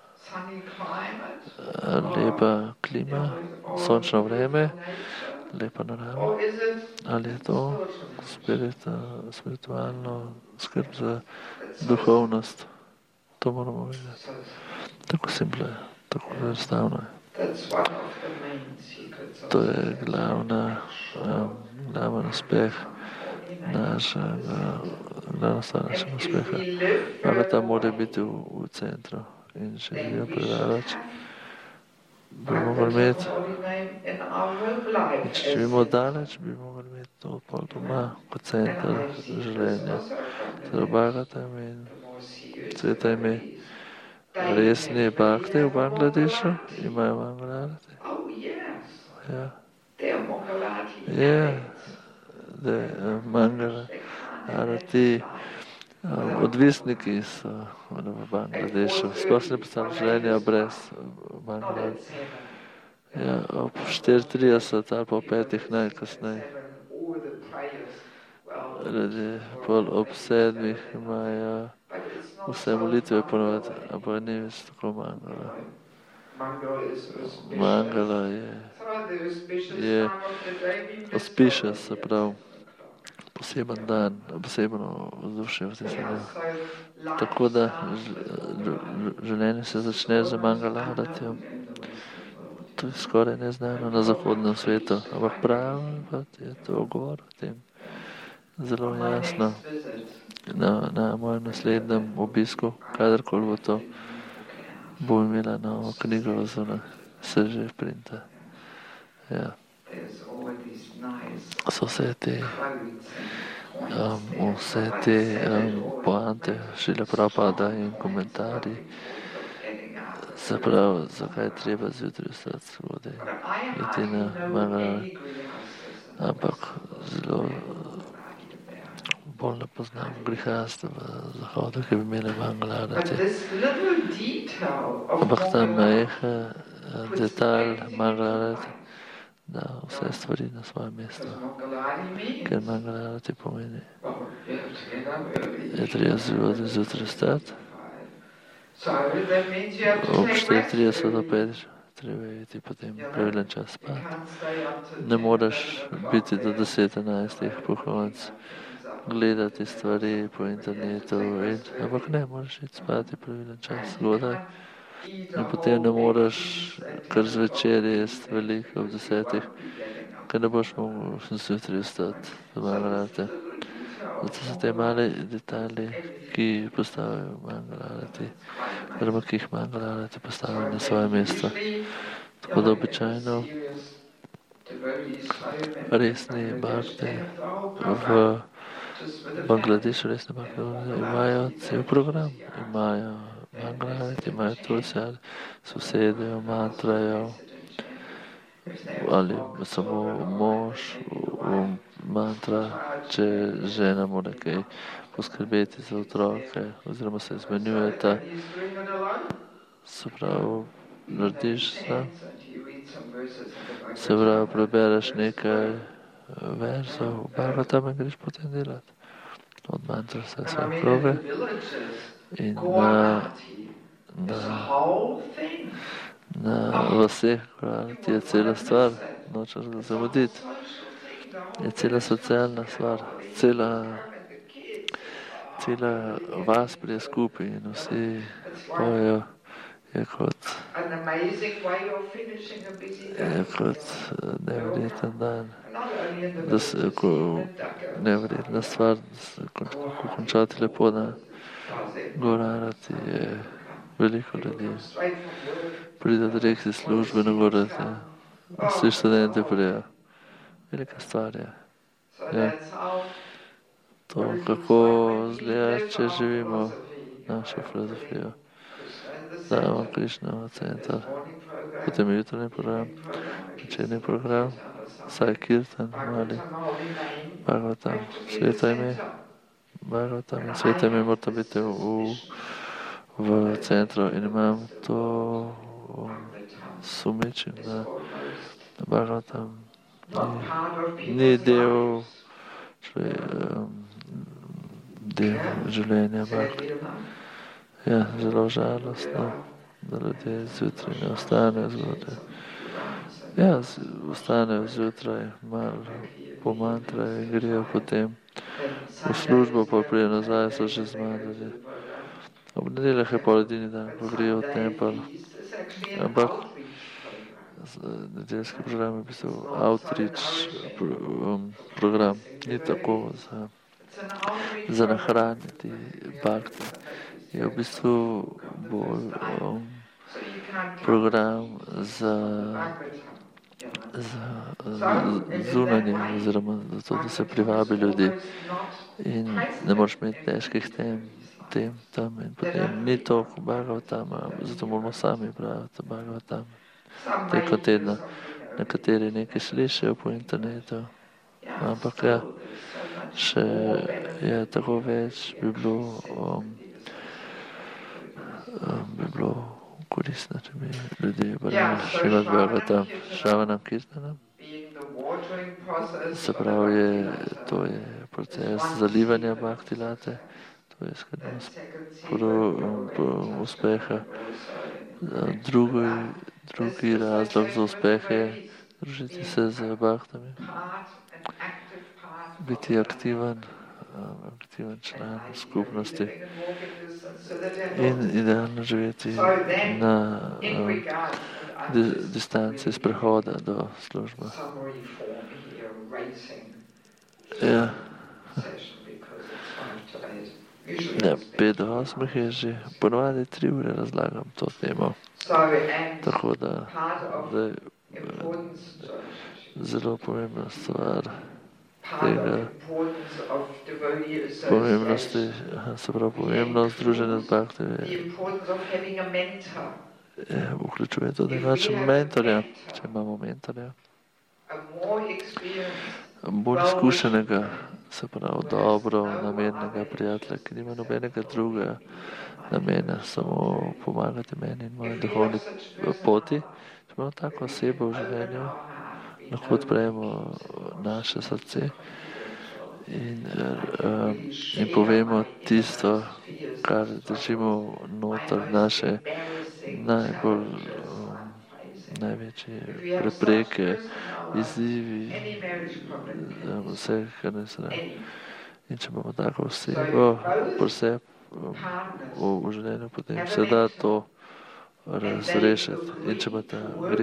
lepa klima, sončno vreme, lepa narava, ali je to spiritualno skrb za duhovnost. To moramo vedeti. Tako simplo je, tako enostavno je. To je glavni uspeh glavna stvar našega uspeha. Bhagavata mora biti v centru in če želijo predavač, bi mogli imeti, če živimo daleč, bi mogli imeti to pol doma kot center življenja. Torej Bhagavata in sveta ime resni bhakti v Bangladešu imajo Mangalarati. Ja. Ja. Mangalarati odvisniki so v Bangladešu. Sploh se ne predstavlja življenja brez Mangalarati. Ja, ob 4:30 ali pa ob 5 najkasneje. Pol ob 7 imajo vse molitve ponovati, ampak ni več tako Mangala. Mangala je auspicious, se pravi poseben dan, posebno vzdušje v tistem dnevu. Tako da življenje se začne z Mangalaratijo. To je skoraj neznano na zahodnem svetu, ampak prav je to govor o tem. Zelo jasno. Na mojem naslednjem obisku, kadarkoli bo to, bo imela novo knjigo oziroma se že printa. Ja. So vse te poante Šrila Prabhupada in komentarji. Se pravi, zakaj je treba zjutraj vstati zgodaj, iti na Mangalarati. Ampak zelo bolj ne poznam grihasta v zahodu, ki bi imeli Mangalarati. Ampak ta majhen detalj Mangalarati da vse stvari na svoje mesto. Ker Mangalarati pomeni, je treba zjutraj vstati. Ob 4:30 do 5 treba iti potem pravilen čas spat. Ne moreš biti do 10-11 po koncu, gledati stvari po internetu, ampak ne, moraš iti spati pravilen čas zgodaj. In potem ne moreš kar zvečer jesti veliko ob 10, ker ne boš mogel zjutraj vstati do Mangalarati. Zato so te male detalji, ki postavljajo Mangalarati, oziroma ki jih Mangalarati postavljajo na svoje mesto. Tako da običajno resni bhakti v Bangladešu, resni bhakti imajo cel program, imajo Mangalarati, imajo tulsi, ali se usedejo, mantrajo, ali samo mož mantra, če žena mora kaj poskrbeti za otroke, oziroma se izmenjujeta. Se pravi, narediš se pravi, prebereš nekaj verzov, Bhagavatam in greš potem delati. Od mantra vse kroge. In na vseh Gujarati je cela stvar, nočeš ga zamuditi. Je cela socialna stvar, cela vas prije skupaj in vsi pojejo, je kot neverjeten dan. Neverjetna stvar, ko končati lepo dan. Gujarati je veliko ljudi. Pride direkt iz službe na Gujarati. Vsi študenti pridejo. Velika stvar je. Ja. To, kako izgleda, če živimo našo filozofijo. Damo Krišnov center. Potem je jutranji program, večerni program. Sai Kirtan, mali Bhagavatam, sveta ime. Bhagavatam in sveta ime morata biti v centru in imam to sumničim, da Bhagavatam ni del življenja Bhakti. Ja, zelo žalostno, da ljudje zjutraj ne ostanejo zgodaj. Ja, ostanejo zjutraj, malo pomantrajo in grejo potem v službo, pa prijejo nazaj, so že zmagali. Ob nedeljah je pol edini dan, ko grejo v tempelj. Ampak nedeljski program je v bistvu outreach program, ni tako za nahraniti Bhakti. Je v bistvu bolj program za zunanje, oziroma zato, da se privabi ljudi. In ne moreš imeti težkih tem tam in potem ni toliko Bhagavatama, zato moramo sami praviti Bhagavatama. Teko tedna nekateri nekaj slišijo po internetu, ampak ja, še je tako več bi bilo koristno, če bi ljudje brali Šrimad Bhagavatam, Shravanam Kirtanam. Se pravi, to je proces zalivanja Bhakti Late, to je skrivnost uspeha. Drugi razlog za uspeh je družiti se z Bhaktami, biti aktiven član skupnosti in idealno živeti na distanci sprehoda do službe. Ja. Ja, 5 do 8 je že, ponovadi 3 ure razlagam to temo. Tako da zdaj zelo pomembna stvar tega pomembnosti, se pravi pomembnost druženja z Bhakti vključuje to, da imaš mentorja, če imamo mentorja, bolj izkušenega, se pravi dobro namernega prijatelja, ki nima nobenega drugega namena, samo pomagati meni in moji duhovni poti. Če imamo tako osebo v življenju, lahko odpremo naše srce in povemo tisto, kar držimo noter, naše največje prepreke, izzivi, vse, kar ne se da. In če imamo tako osebo pri sebi v življenju, potem se da to razrešiti. In če imate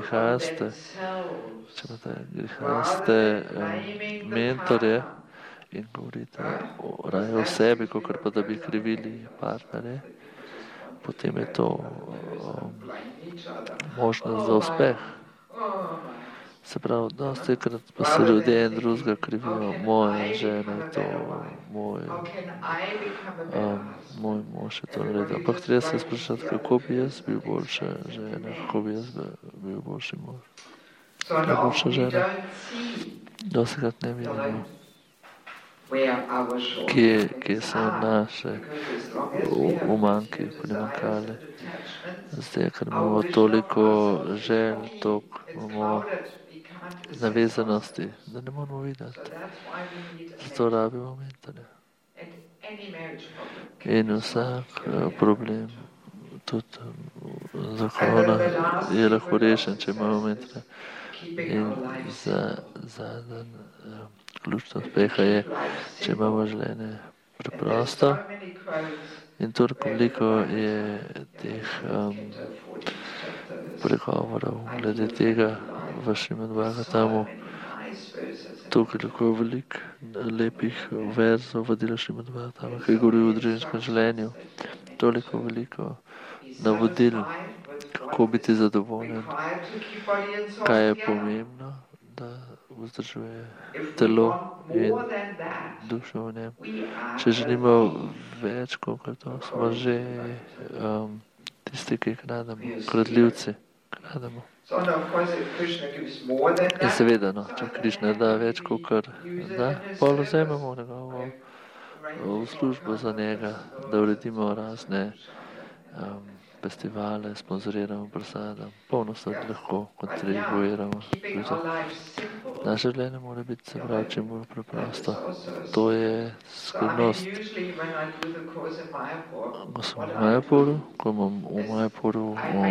mentorje in govorite raje o sebi, kakor pa da bi krivili partnerje, potem je to možnost za uspeh. Se pravi, dosti krat pa se ljudje en drugega krivijo, moja žena je to, moj mož je to naredil. Ampak treba se sprašati, kako bi jaz bil boljša žena, kako bi jaz bil boljši mož. Boljša žena. Dosti krat ne vidimo, kje so naše umanki, primankali. Zdaj, ker imamo toliko želj, toliko imamo navezanosti, da ne moramo videti. Zato rabimo mentorja. In vsak problem, tudi zakona, je lahko rešen, če imamo mentorja. In zadnji ključ uspeha je, če imamo življenje preprosto. In toliko veliko je teh pregovorov glede tega v Šrimad Bhagavatamu. Toliko veliko lepih verzov v delu Šrimad Bhagavatama, ki govori o družinskem življenju. Toliko veliko navodil, kako biti zadovoljen, kaj je pomembno, da vzdržuje telo in dušo v njem. Če želimo več, kot to, smo že tisti, ki krademo, kradljivci, krademo. In seveda, no, če Krišna da več, kot da, pol vzememo njegovo v službo za njega, da uredimo razne festivale, sponzoriramo prasada, polno se lahko kontribuiramo. Naše življenje mora biti, se pravi, čim bolj preprosto. To je skrivnost. Ko sem v Majapuru, ko imam v Majapuru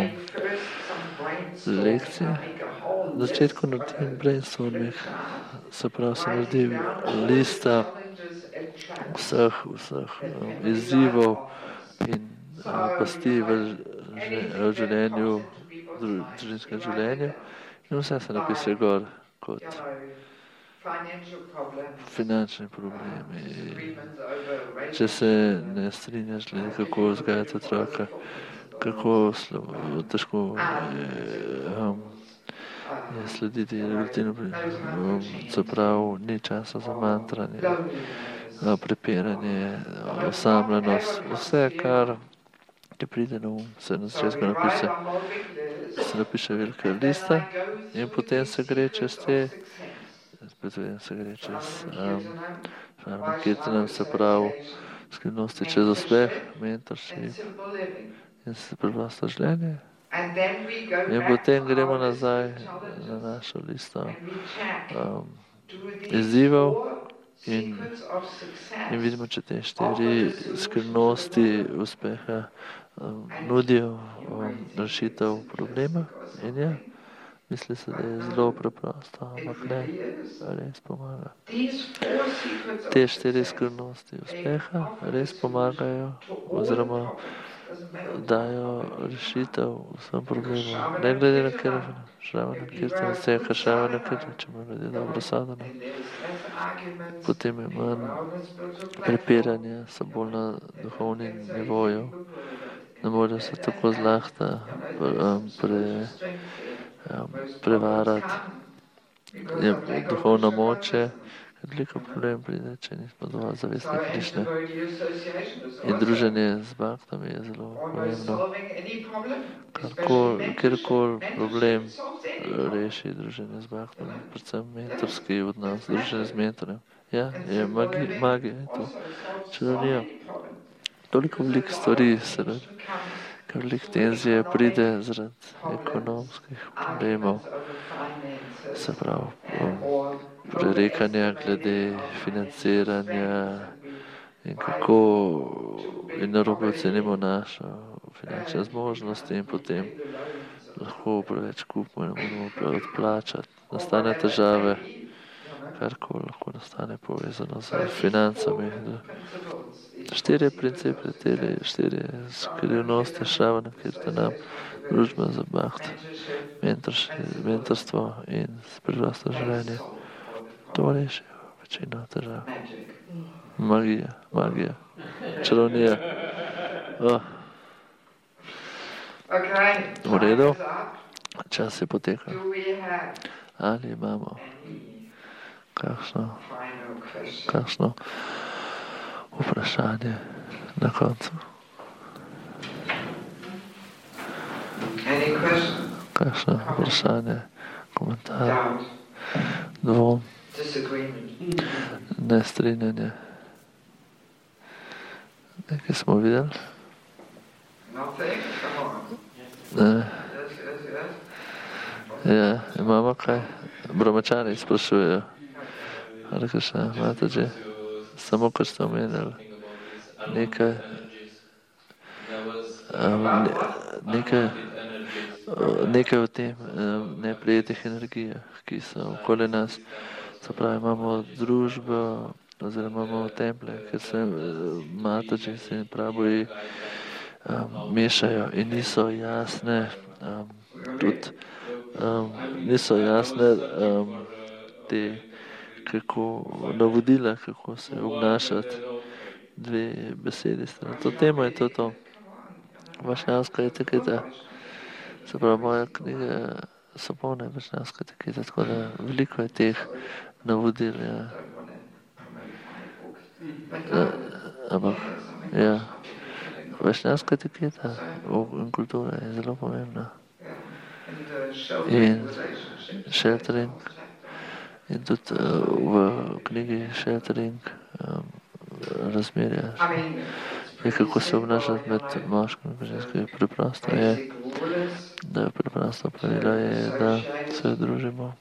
lekcije, v začetku naredim brainstorming, se pravi, se naredim lista vseh izzivov in pasti v življenju, družinskem življenju in vse se napiše gor kot finančni problemi. Če se ne strinjaš, kako vzgajati otroka, kako težko je slediti rutinu, se pravi, ni časa za mantranje, prepiranje, osamljenost, vse, kar ti pride na se na začetku napiše velika lista in potem se gre čez te, Kirtanom, se pravi, skrivnosti čez uspeh, mentorship in se preprosto življenje. In potem gremo nazaj na našo listo izzivov in vidimo, če te 4 skrivnosti uspeha nudijo rešitev problema. In ja, misli se, da je zelo preprosto, ampak ne, res pomaga. Te 4 skrivnosti uspeha res pomagajo oziroma dajo rešitev vsem problemom. Ne glede na kjer Šravana Kirtana, vseka Šravana Kirtana, če ima ljudje dobro sadano. Potem je manj prepiranja, so bolj na duhovnem nivoju. Ne morejo se tako zlahka prevarati. Je duhovna moče, veliko problem pride, če nismo dovolj zavestni Krišne. In druženje z baktami je zelo pomembno. Kjerkoli problem reši druženje z baktami, predvsem mentorski odnos, druženje z mentorjem. Ja, je magija je to. Čarovnija. Toliko veliko stvari se rodi. Ker veliko tenzije pride zaradi ekonomskih problemov. Se pravi, prerekanja glede financiranja in kako in narobe ocenimo našo finančne zmožnosti in potem lahko preveč kupimo in ne moramo odplačati. Nastane težave, karkoli lahko nastane povezano z financami. 4 principe, 4 skrivnosti Šravana Kirtana, družba za Bhakt, mentorstvo in preprosto življenje. To reši večino težav. Magija. Čarovnija. V redu. Čas je potekal. Ali imamo kakšno vprašanje na koncu? Kakšno vprašanje, komentar, dvom, nestrinjanje? Nekaj smo videli? Ne. Ja, imamo kaj? Brahmačani sprašujejo. Hare Krishna, Mataji, samo kar ste omenili, nekaj o tem neprijetih energijah, ki so okoli nas. Se pravi, imamo družbo, oziroma imamo templje, ker se Mataji in Prabhuji mešajo in niso jasne, tudi niso jasne te navodila, kako se obnašati, 2 besedi sta. Na to temo je to. Vašnjavska etiketa, se pravi, moja knjiga so polne vašnjavske etikete, tako da veliko je teh navodil, ja. Ampak, ja, vašnjavska etiketa in kultura je zelo pomembna. in sheltering. In tudi v knjigi Sheltering razmerja je, kako se obnašati med moškim in žensko. Preprosto je, preprosto pravilo je, da se družimo.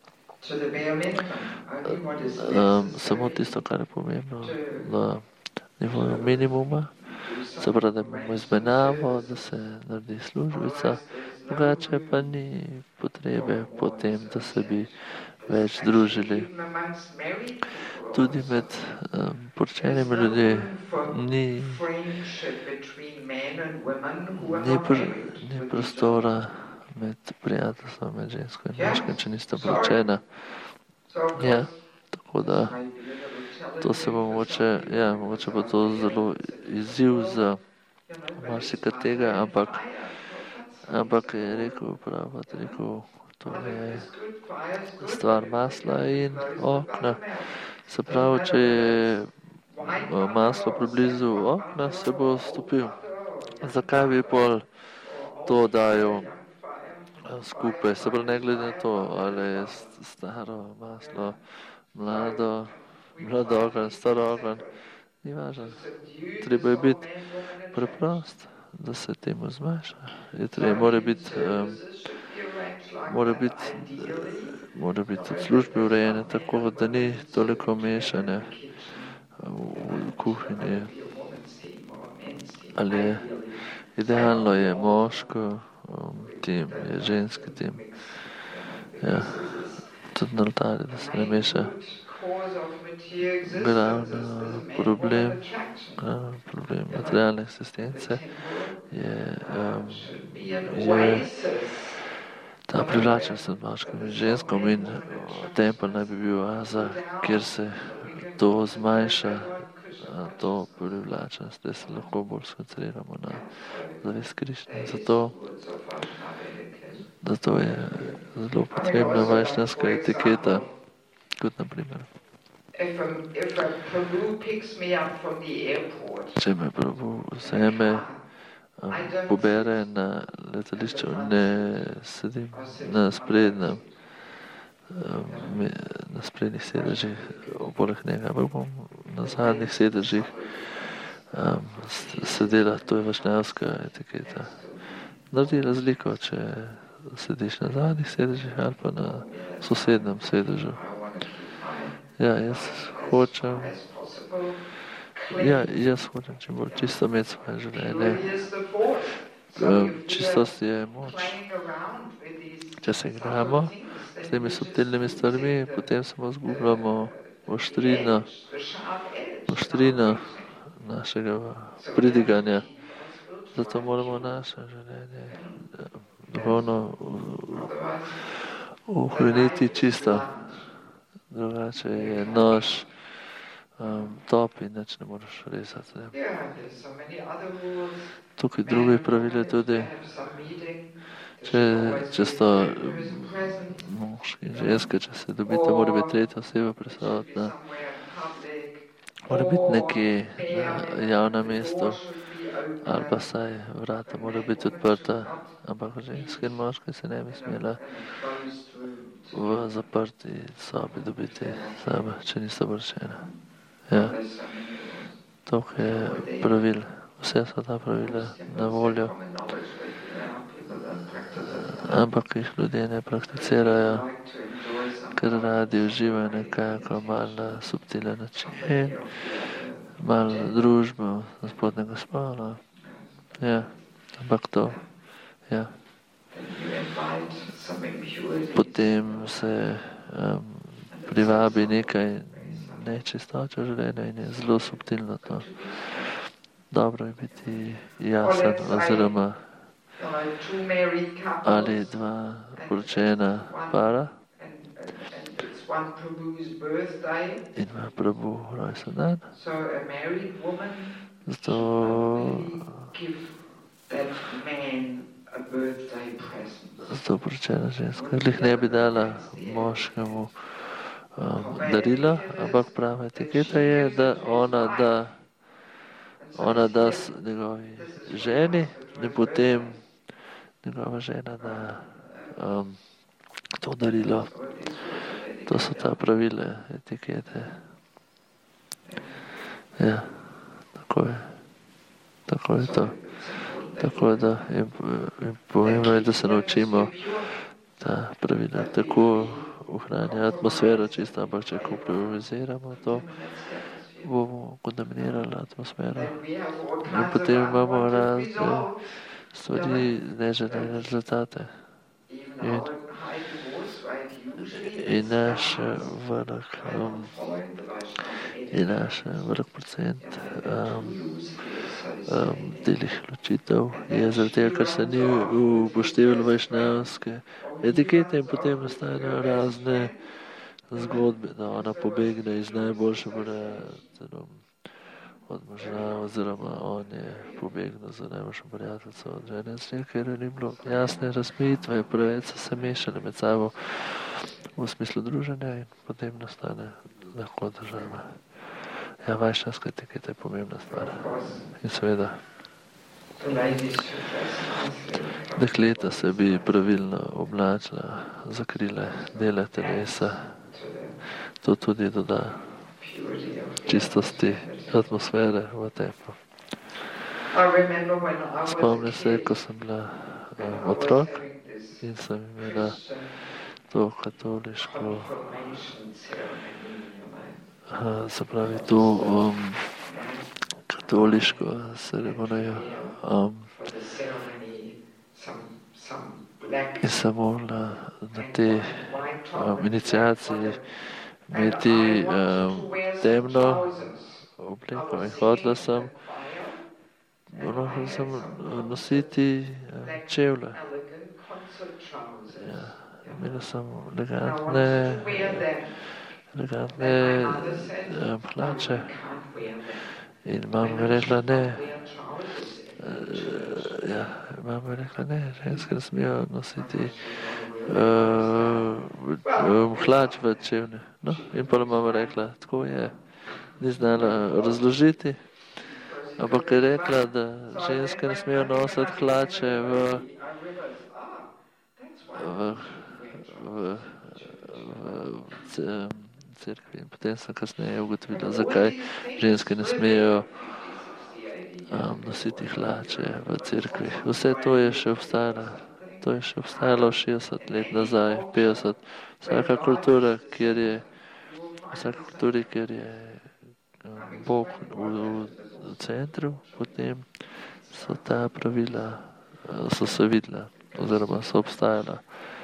Samo tisto, kar je pomembno, na nivoju minimuma, se pravi, da imamo izmenjavo, da se naredi službica, drugače pa ni potrebe po tem, da se bi več družili. Tudi med poročenimi ljudmi ni prostora med prijateljstvom med žensko in moškim, če nista poročena. Ja, tako da to se bo mogoče bo to zelo izziv za marsikatega, ampak je rekel, to je stvar masla in okna. Se pravi, če je maslo preblizu okna, se bo stopil. Zakaj bi pol to dajal skupaj? Se pravi, ne glede na to, ali je staro maslo, mlado ogenj, star ogenj, ni važno. Treba je biti preprost, da se temu zmanjša. Mora biti v službi urejene tako, da ni toliko mešanja v kuhinji. Ali je idealno je moško tim, je ženski tim. Ja, tudi na oltarju, da se ne meša. Glavni problem materialne eksistence je ta privlačnost med moškim in ženskom in tempelj naj bi bil oaza, kjer se to zmanjša, to privlačnost, da se lahko bolj skoncentriramo na zavest Krišne. Zato je zelo potrebna vajšnjavska etiketa, kot naprimer. Če me Prabhu vzame, pobere na letališču, ne sedim na sprednjih sedežih poleg njega, ampak bom na zadnjih sedežih sedela, to je vajšnjavska etiketa. Naredi razliko, če sediš na zadnjih sedežih ali pa na sosednjem sedežu. Ja, jaz hočem čim bolj čisto imeti svoje življenje. Čistost je moč. Če se igramo s temi subtilnimi stvarmi, potem samo zgubljamo oštrino našega pridiganja. Zato moramo naše življenje duhovno ohraniti čisto. Drugače je nož top in nič ne moreš rezati. Tukaj drugi pravili tudi, če sta moški in ženske, če se dobite, mora biti tretja oseba prisotna. Mora biti nekje na javnem mestu ali pa saj vrata mora biti odprta, ampak ženske in moške se ne bi smela v zaprti sobi dobiti sebe, če nista poročena. Ja. Toliko je pravil. Vse so ta pravila na voljo. Ampak jih ljudje ne prakticirajo, ker radi uživajo nekako malo na subtilen način, malo družbo spodnjega spola. Ja. Ampak to, ja. Potem se privabi nekaj nečistoče življenja in je zelo subtilno to. Dobro je biti jasen oziroma ali dva poročena para in ima Prabhu rojsten dan. Zato poročena ženska glih ne bi dala moškemu darila, ampak prava etiketa je, da ona da njegovi ženi in potem njegova žena da to darilo. To so ta pravile, etikete. Ja, tako je. Tako je to. Tako da je pomembno je, da se naučimo ta pravila. Tako ohranja atmosfero čisto, ampak če komproviziramo to, bomo kontaminirali atmosfero. In potem imamo razne stvari, neželene rezultate. In naš velik procent delih ločitev je zaradi tega, ker se ni upoštevalo vajšnavske etikete in potem nastajajo razne zgodbe, da ona pobegne iz najboljše od moža, oziroma on je pobegnil za najboljšo prijateljico od žene, ker ni bilo jasne razmejitve, preveč so se mešali med sabo v smislu druženja in potem nastane lahko država. Ja, vajšnavska etiketa je pomembna stvar. In seveda, dekleta se bi pravilno oblačila, zakrile dele telesa. To tudi doda čistosti atmosfere v templu. Spomnim se, ko sem bila otrok in sem imela to katoliško, se pravi to katoliško ceremonijo in sem morala na te iniciaciji imeti temno obleko in hotela sem nositi čevlje. Ja, imela sem elegantne hlače in mama mi je rekla ne, ženske ne smejo nositi hlač v čevlje. No, in pa mama rekla, tako je, ni znala razložiti, ampak je rekla, da ženske ne smejo nositi hlače v cerkvi. In potem sem kasneje ugotovila, zakaj ženske ne smejo nositi hlače v cerkvi. Vse to je še obstajalo. To je še obstajalo 60 let nazaj, 50. Vsaka kultura, kjer je Bog v centru, potem so ta pravila so se videla oziroma so obstajala.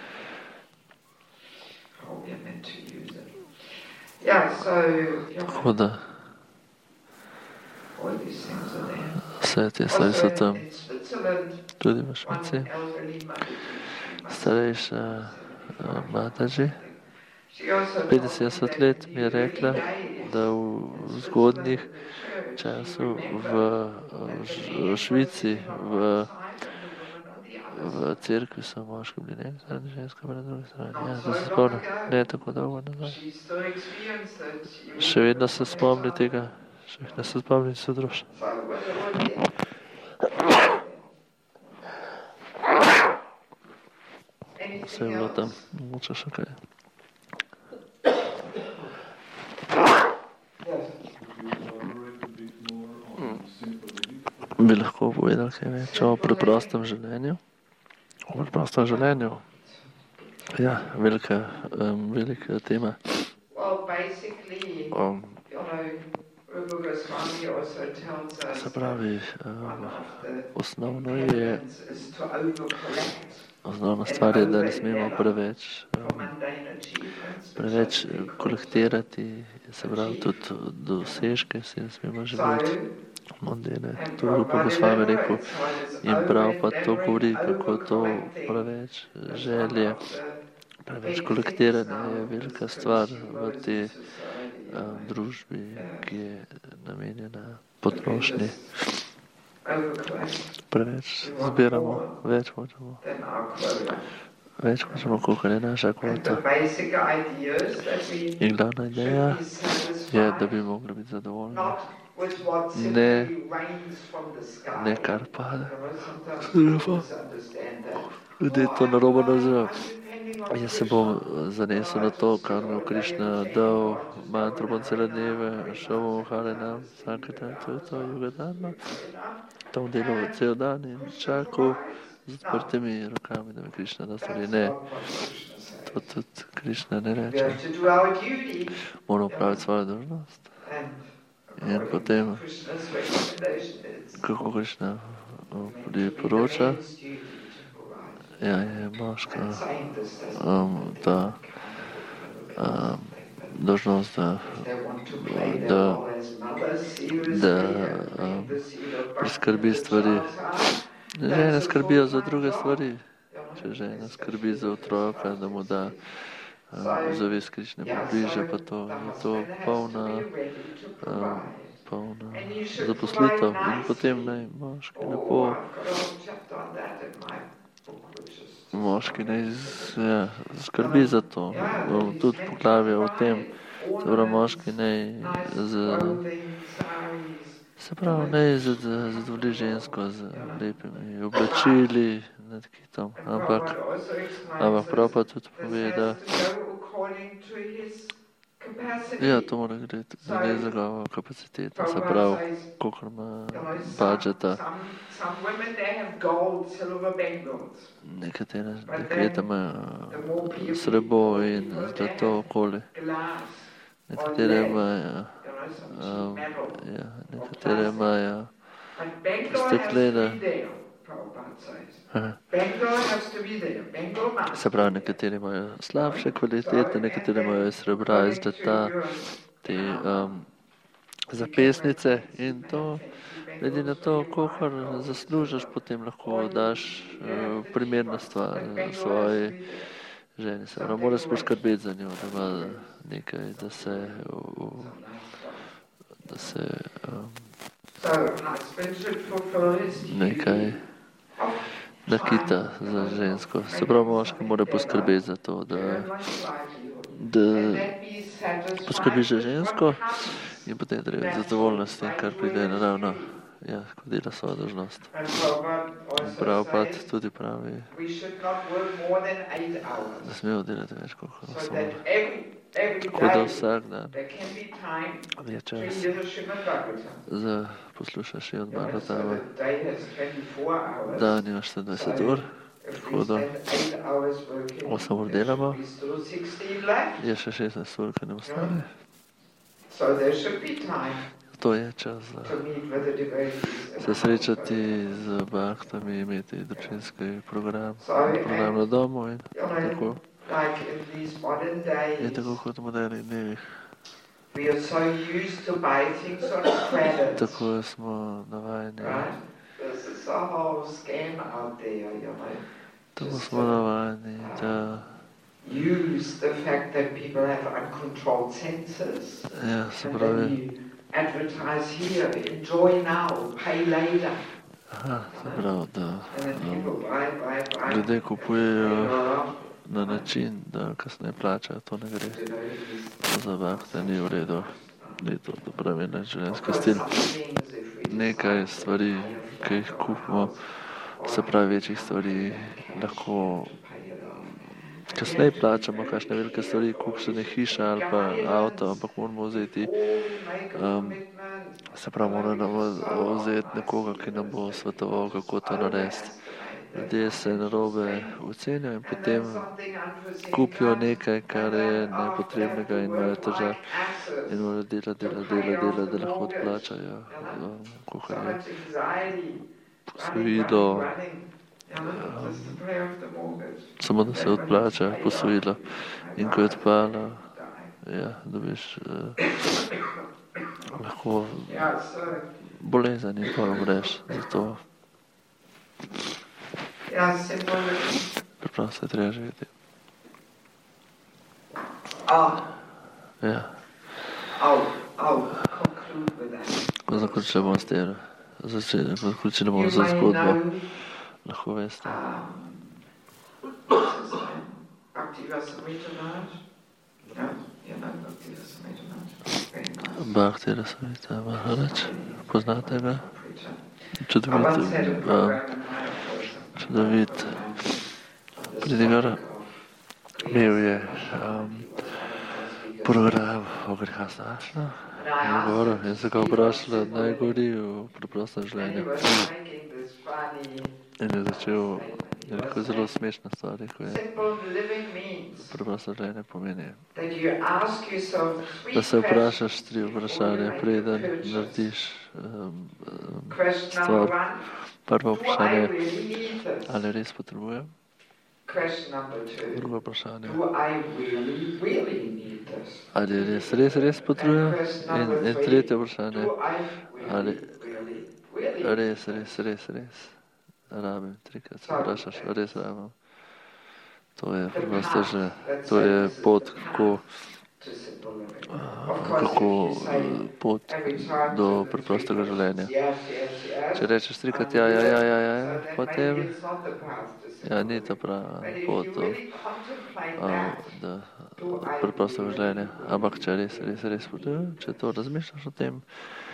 Tako da vse te stvari so tam, tudi v Švici. Starejša Mataji, 50 let, mi je rekla, da v zgodnjih času v Švici, v cerkvi so moški bili na eni strani, ženska pa na drugi strani. Ja, da se spomnim, ne tako dolgo nazaj. Še vedno se spomni tega, še vedno se spomni sodrož. Vse je bilo tam, mogoče še kaj. Bi lahko povedal kaj več o preprostem življenju? O preprostem življenju? Ja, velika tema. Se pravi, osnovna stvar je, da ne smemo preveč kolektirati, se pravi tudi dosežke si ne smemo želeti. Mondene, to je pa Gosvami rekel in prav pa to govori, kako to preveč želje, preveč kolektiranje je velika stvar v tej družbi, ki je namenjena potrošnji. Preveč zbiramo, več hočemo, koliko je naša kvota. In glavna ideja je, da bi mogli biti zadovoljni. ne kar pada. Ljudje to narobe razumejo. Jaz se bom zanesel na to, kar mi je Krišna dal, mantro bom cele dneve, šel bom v Harinam, Sankirtan, to Jugadharma. To bom delal cel dan in čakal z odprtimi rokami, da mi Krišna da stvari. Ne, to tudi Krišna ne reče. Moramo praviti svojo dolžnost. In potem, kako Krišna priporoča, ja, je moška ta dolžnost, da priskrbi stvari. Žene skrbijo za druge stvari. Če žena skrbi za otroka, da mu da zavest Krišne približa, pa to je to polna zaposlitev. In potem naj moški lepo skrbi za to. Tudi poglavje o tem, moški ne zadovolji žensko z lepimi oblačili nad kitom, ampak prav pa tudi pove, da ja, to mora gre za njegovo kapaciteto, se pravi, koliko ima budžeta. Nekatere dekleta imajo srebro in zlato okoli. Nekatere imajo steklene. Se pravi, nekateri imajo slabše kvalitete, nekateri imajo srebra iz zlata, te zapestnice in to, glede na to, koliko zaslužiš, potem lahko daš primerno stvar svoji ženi. Se pravi, moraš poskrbeti za njo, da ima nekaj, da se nekaj nakita za žensko. Se pravi, moški mora poskrbeti za to, da poskrbi za žensko in potem treba biti zadovoljna s tem, kar pride naravno, ja, ko dela svojo dolžnost. Prabhupada tudi pravi, da smemo delati več kot 8 ur. Tako da vsak dan je čas za poslušaš Šrimad Bhagavatam. Dan imaš 24 ur, tako da 8 ur delamo, je še 16 ur, ki ne ostane. To je čas za se srečati z bahtami, imeti družinski program na domu in tako. In tako kot v modernih dnevih. Tako smo navajeni. Tako smo navajeni, da ja, se pravi, se pravi, da ljudje kupujejo na način, da kasneje plačajo, to ne gre. Za bahte ni v redu, ni to pravilen življenjski stil. Nekaj stvari, ki jih kupimo, se pravi večjih stvari, lahko kasneje plačamo, kakšne velike stvari, kupšene hiša ali pa avto, ampak moramo vzeti, se pravi, moramo vzeti nekoga, ki nam bo svetoval, kako to narediti. Ljudje se narobe ocenijo in potem kupijo nekaj, kar je nepotrebnega in imajo težav in morajo delati, da lahko odplačajo, kakor je posojilo, samo da se odplača posojilo. In ko je odpala, ja, dobiš lahko bolezen in pa umreš, zato preprosto je treba živeti. Ja. Ko zaključujemo s tem, zaključujemo za zgodbo, lahko veste. Bhakti Rasamrita Maharaj, poznate ga? Čudovit predigar. Imel je program o grehasnašno. In se ga vprašala, naj govori o preprostem življenju. In je začel, je rekel, zelo smešna stvar, rekel je, preprosto življenje pomeni, da se vprašaš 3 vprašanja, preden narediš stvar. Prvo vprašanje je, ali res potrebujem? Drugo vprašanje, ali res potrebujem? In tretje vprašanje, ali res rabim. 3krat se vprašaš, res rabim. To je preprosto že, to je pot, kako pot do preprostega življenja. Če rečeš 3krat ja, potem ni to prava pot do preprostega življenja. Ampak če res potrebujem, če to razmišljaš o tem,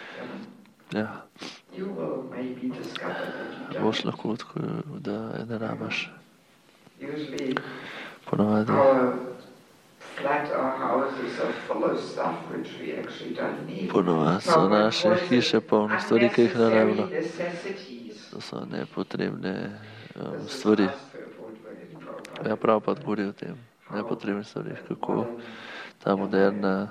boš lahko odkril, da ne rabaš. Ponavadi so naše hiše polne stvari, ki jih ne rabimo. To so nepotrebne stvari. Ja, prav pa govori o tem, nepotrebne stvari, kako ta moderna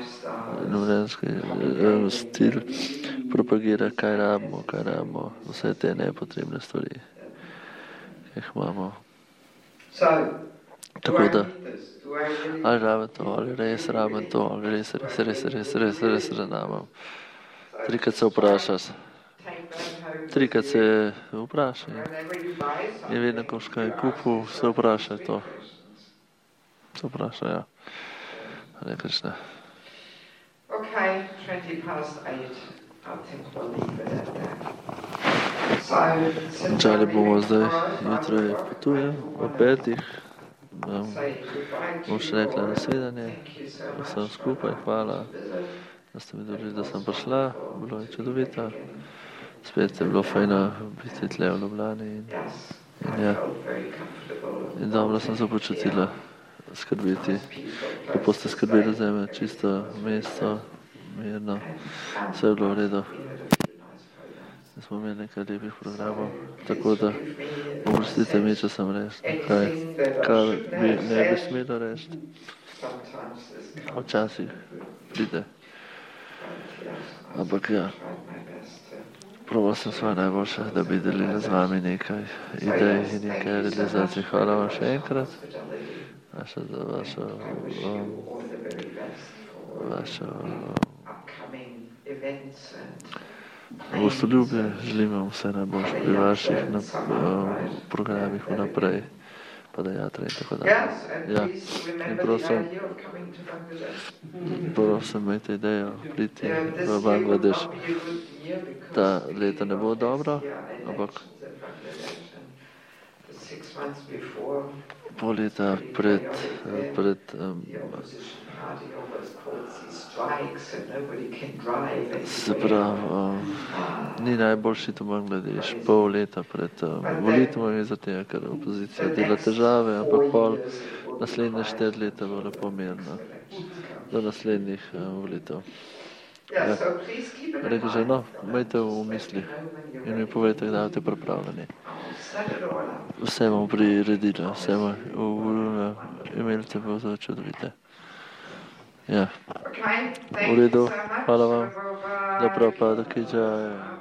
stil propagira, kaj rabimo, vse te nepotrebne stvari, ki jih imamo. Tako da, ali rabim to, ali res rabim to, ali res rabim. 3krat se vprašaš. 3krat se vprašaj. In vedno, ko boš kaj kupil, se vprašaj to. Se vprašaj, ja. Hare Krishna. Okay, 8:20. I think we'll leave it at that. Končali bomo zdaj, jutro potujem, ob 5. Bom še rekla nasledanje, vsem skupaj, hvala, da ste mi dovolili, da sem prišla, bilo je čudovito. Spet je bilo fajno biti tle v Ljubljani in dobro sem se počutila skrbeti. Lepo ste skrbeli za me, čisto mesto, mirno, vse je bilo v redu. Smo imeli nekaj lepih programov, tako da oprostite mi, če sem reči kaj, kar ne bi smelo reči. Včasih pride. Ampak ja, probal sem svoje najboljše, da bi delila z vami nekaj idej in nekaj realizacij. Hvala vam še enkrat za vašo gostoljubje. Želim vam vse najboljše pri vaših programih vnaprej, pa da jatra in tako dalje. Ja, in prosim, imejte idejo priti v Bangladeš. Ta leta ne bo dobro, ampak pol leta pred se pravi, ni najboljši to Bangladeš, pol leta pred volitvami, zato ker opozicija dela težave, ampak pol naslednje 4 leta bo lepo mirno do naslednjih volitev. Ja. Rekel že, imejte v mislih in mi povejte, kdaj boste pripravljeni. Vse bom priredila, vse bom imeli te bo zelo čudovite. Ja. V redu, hvala vam, da Prabhupada ki jai.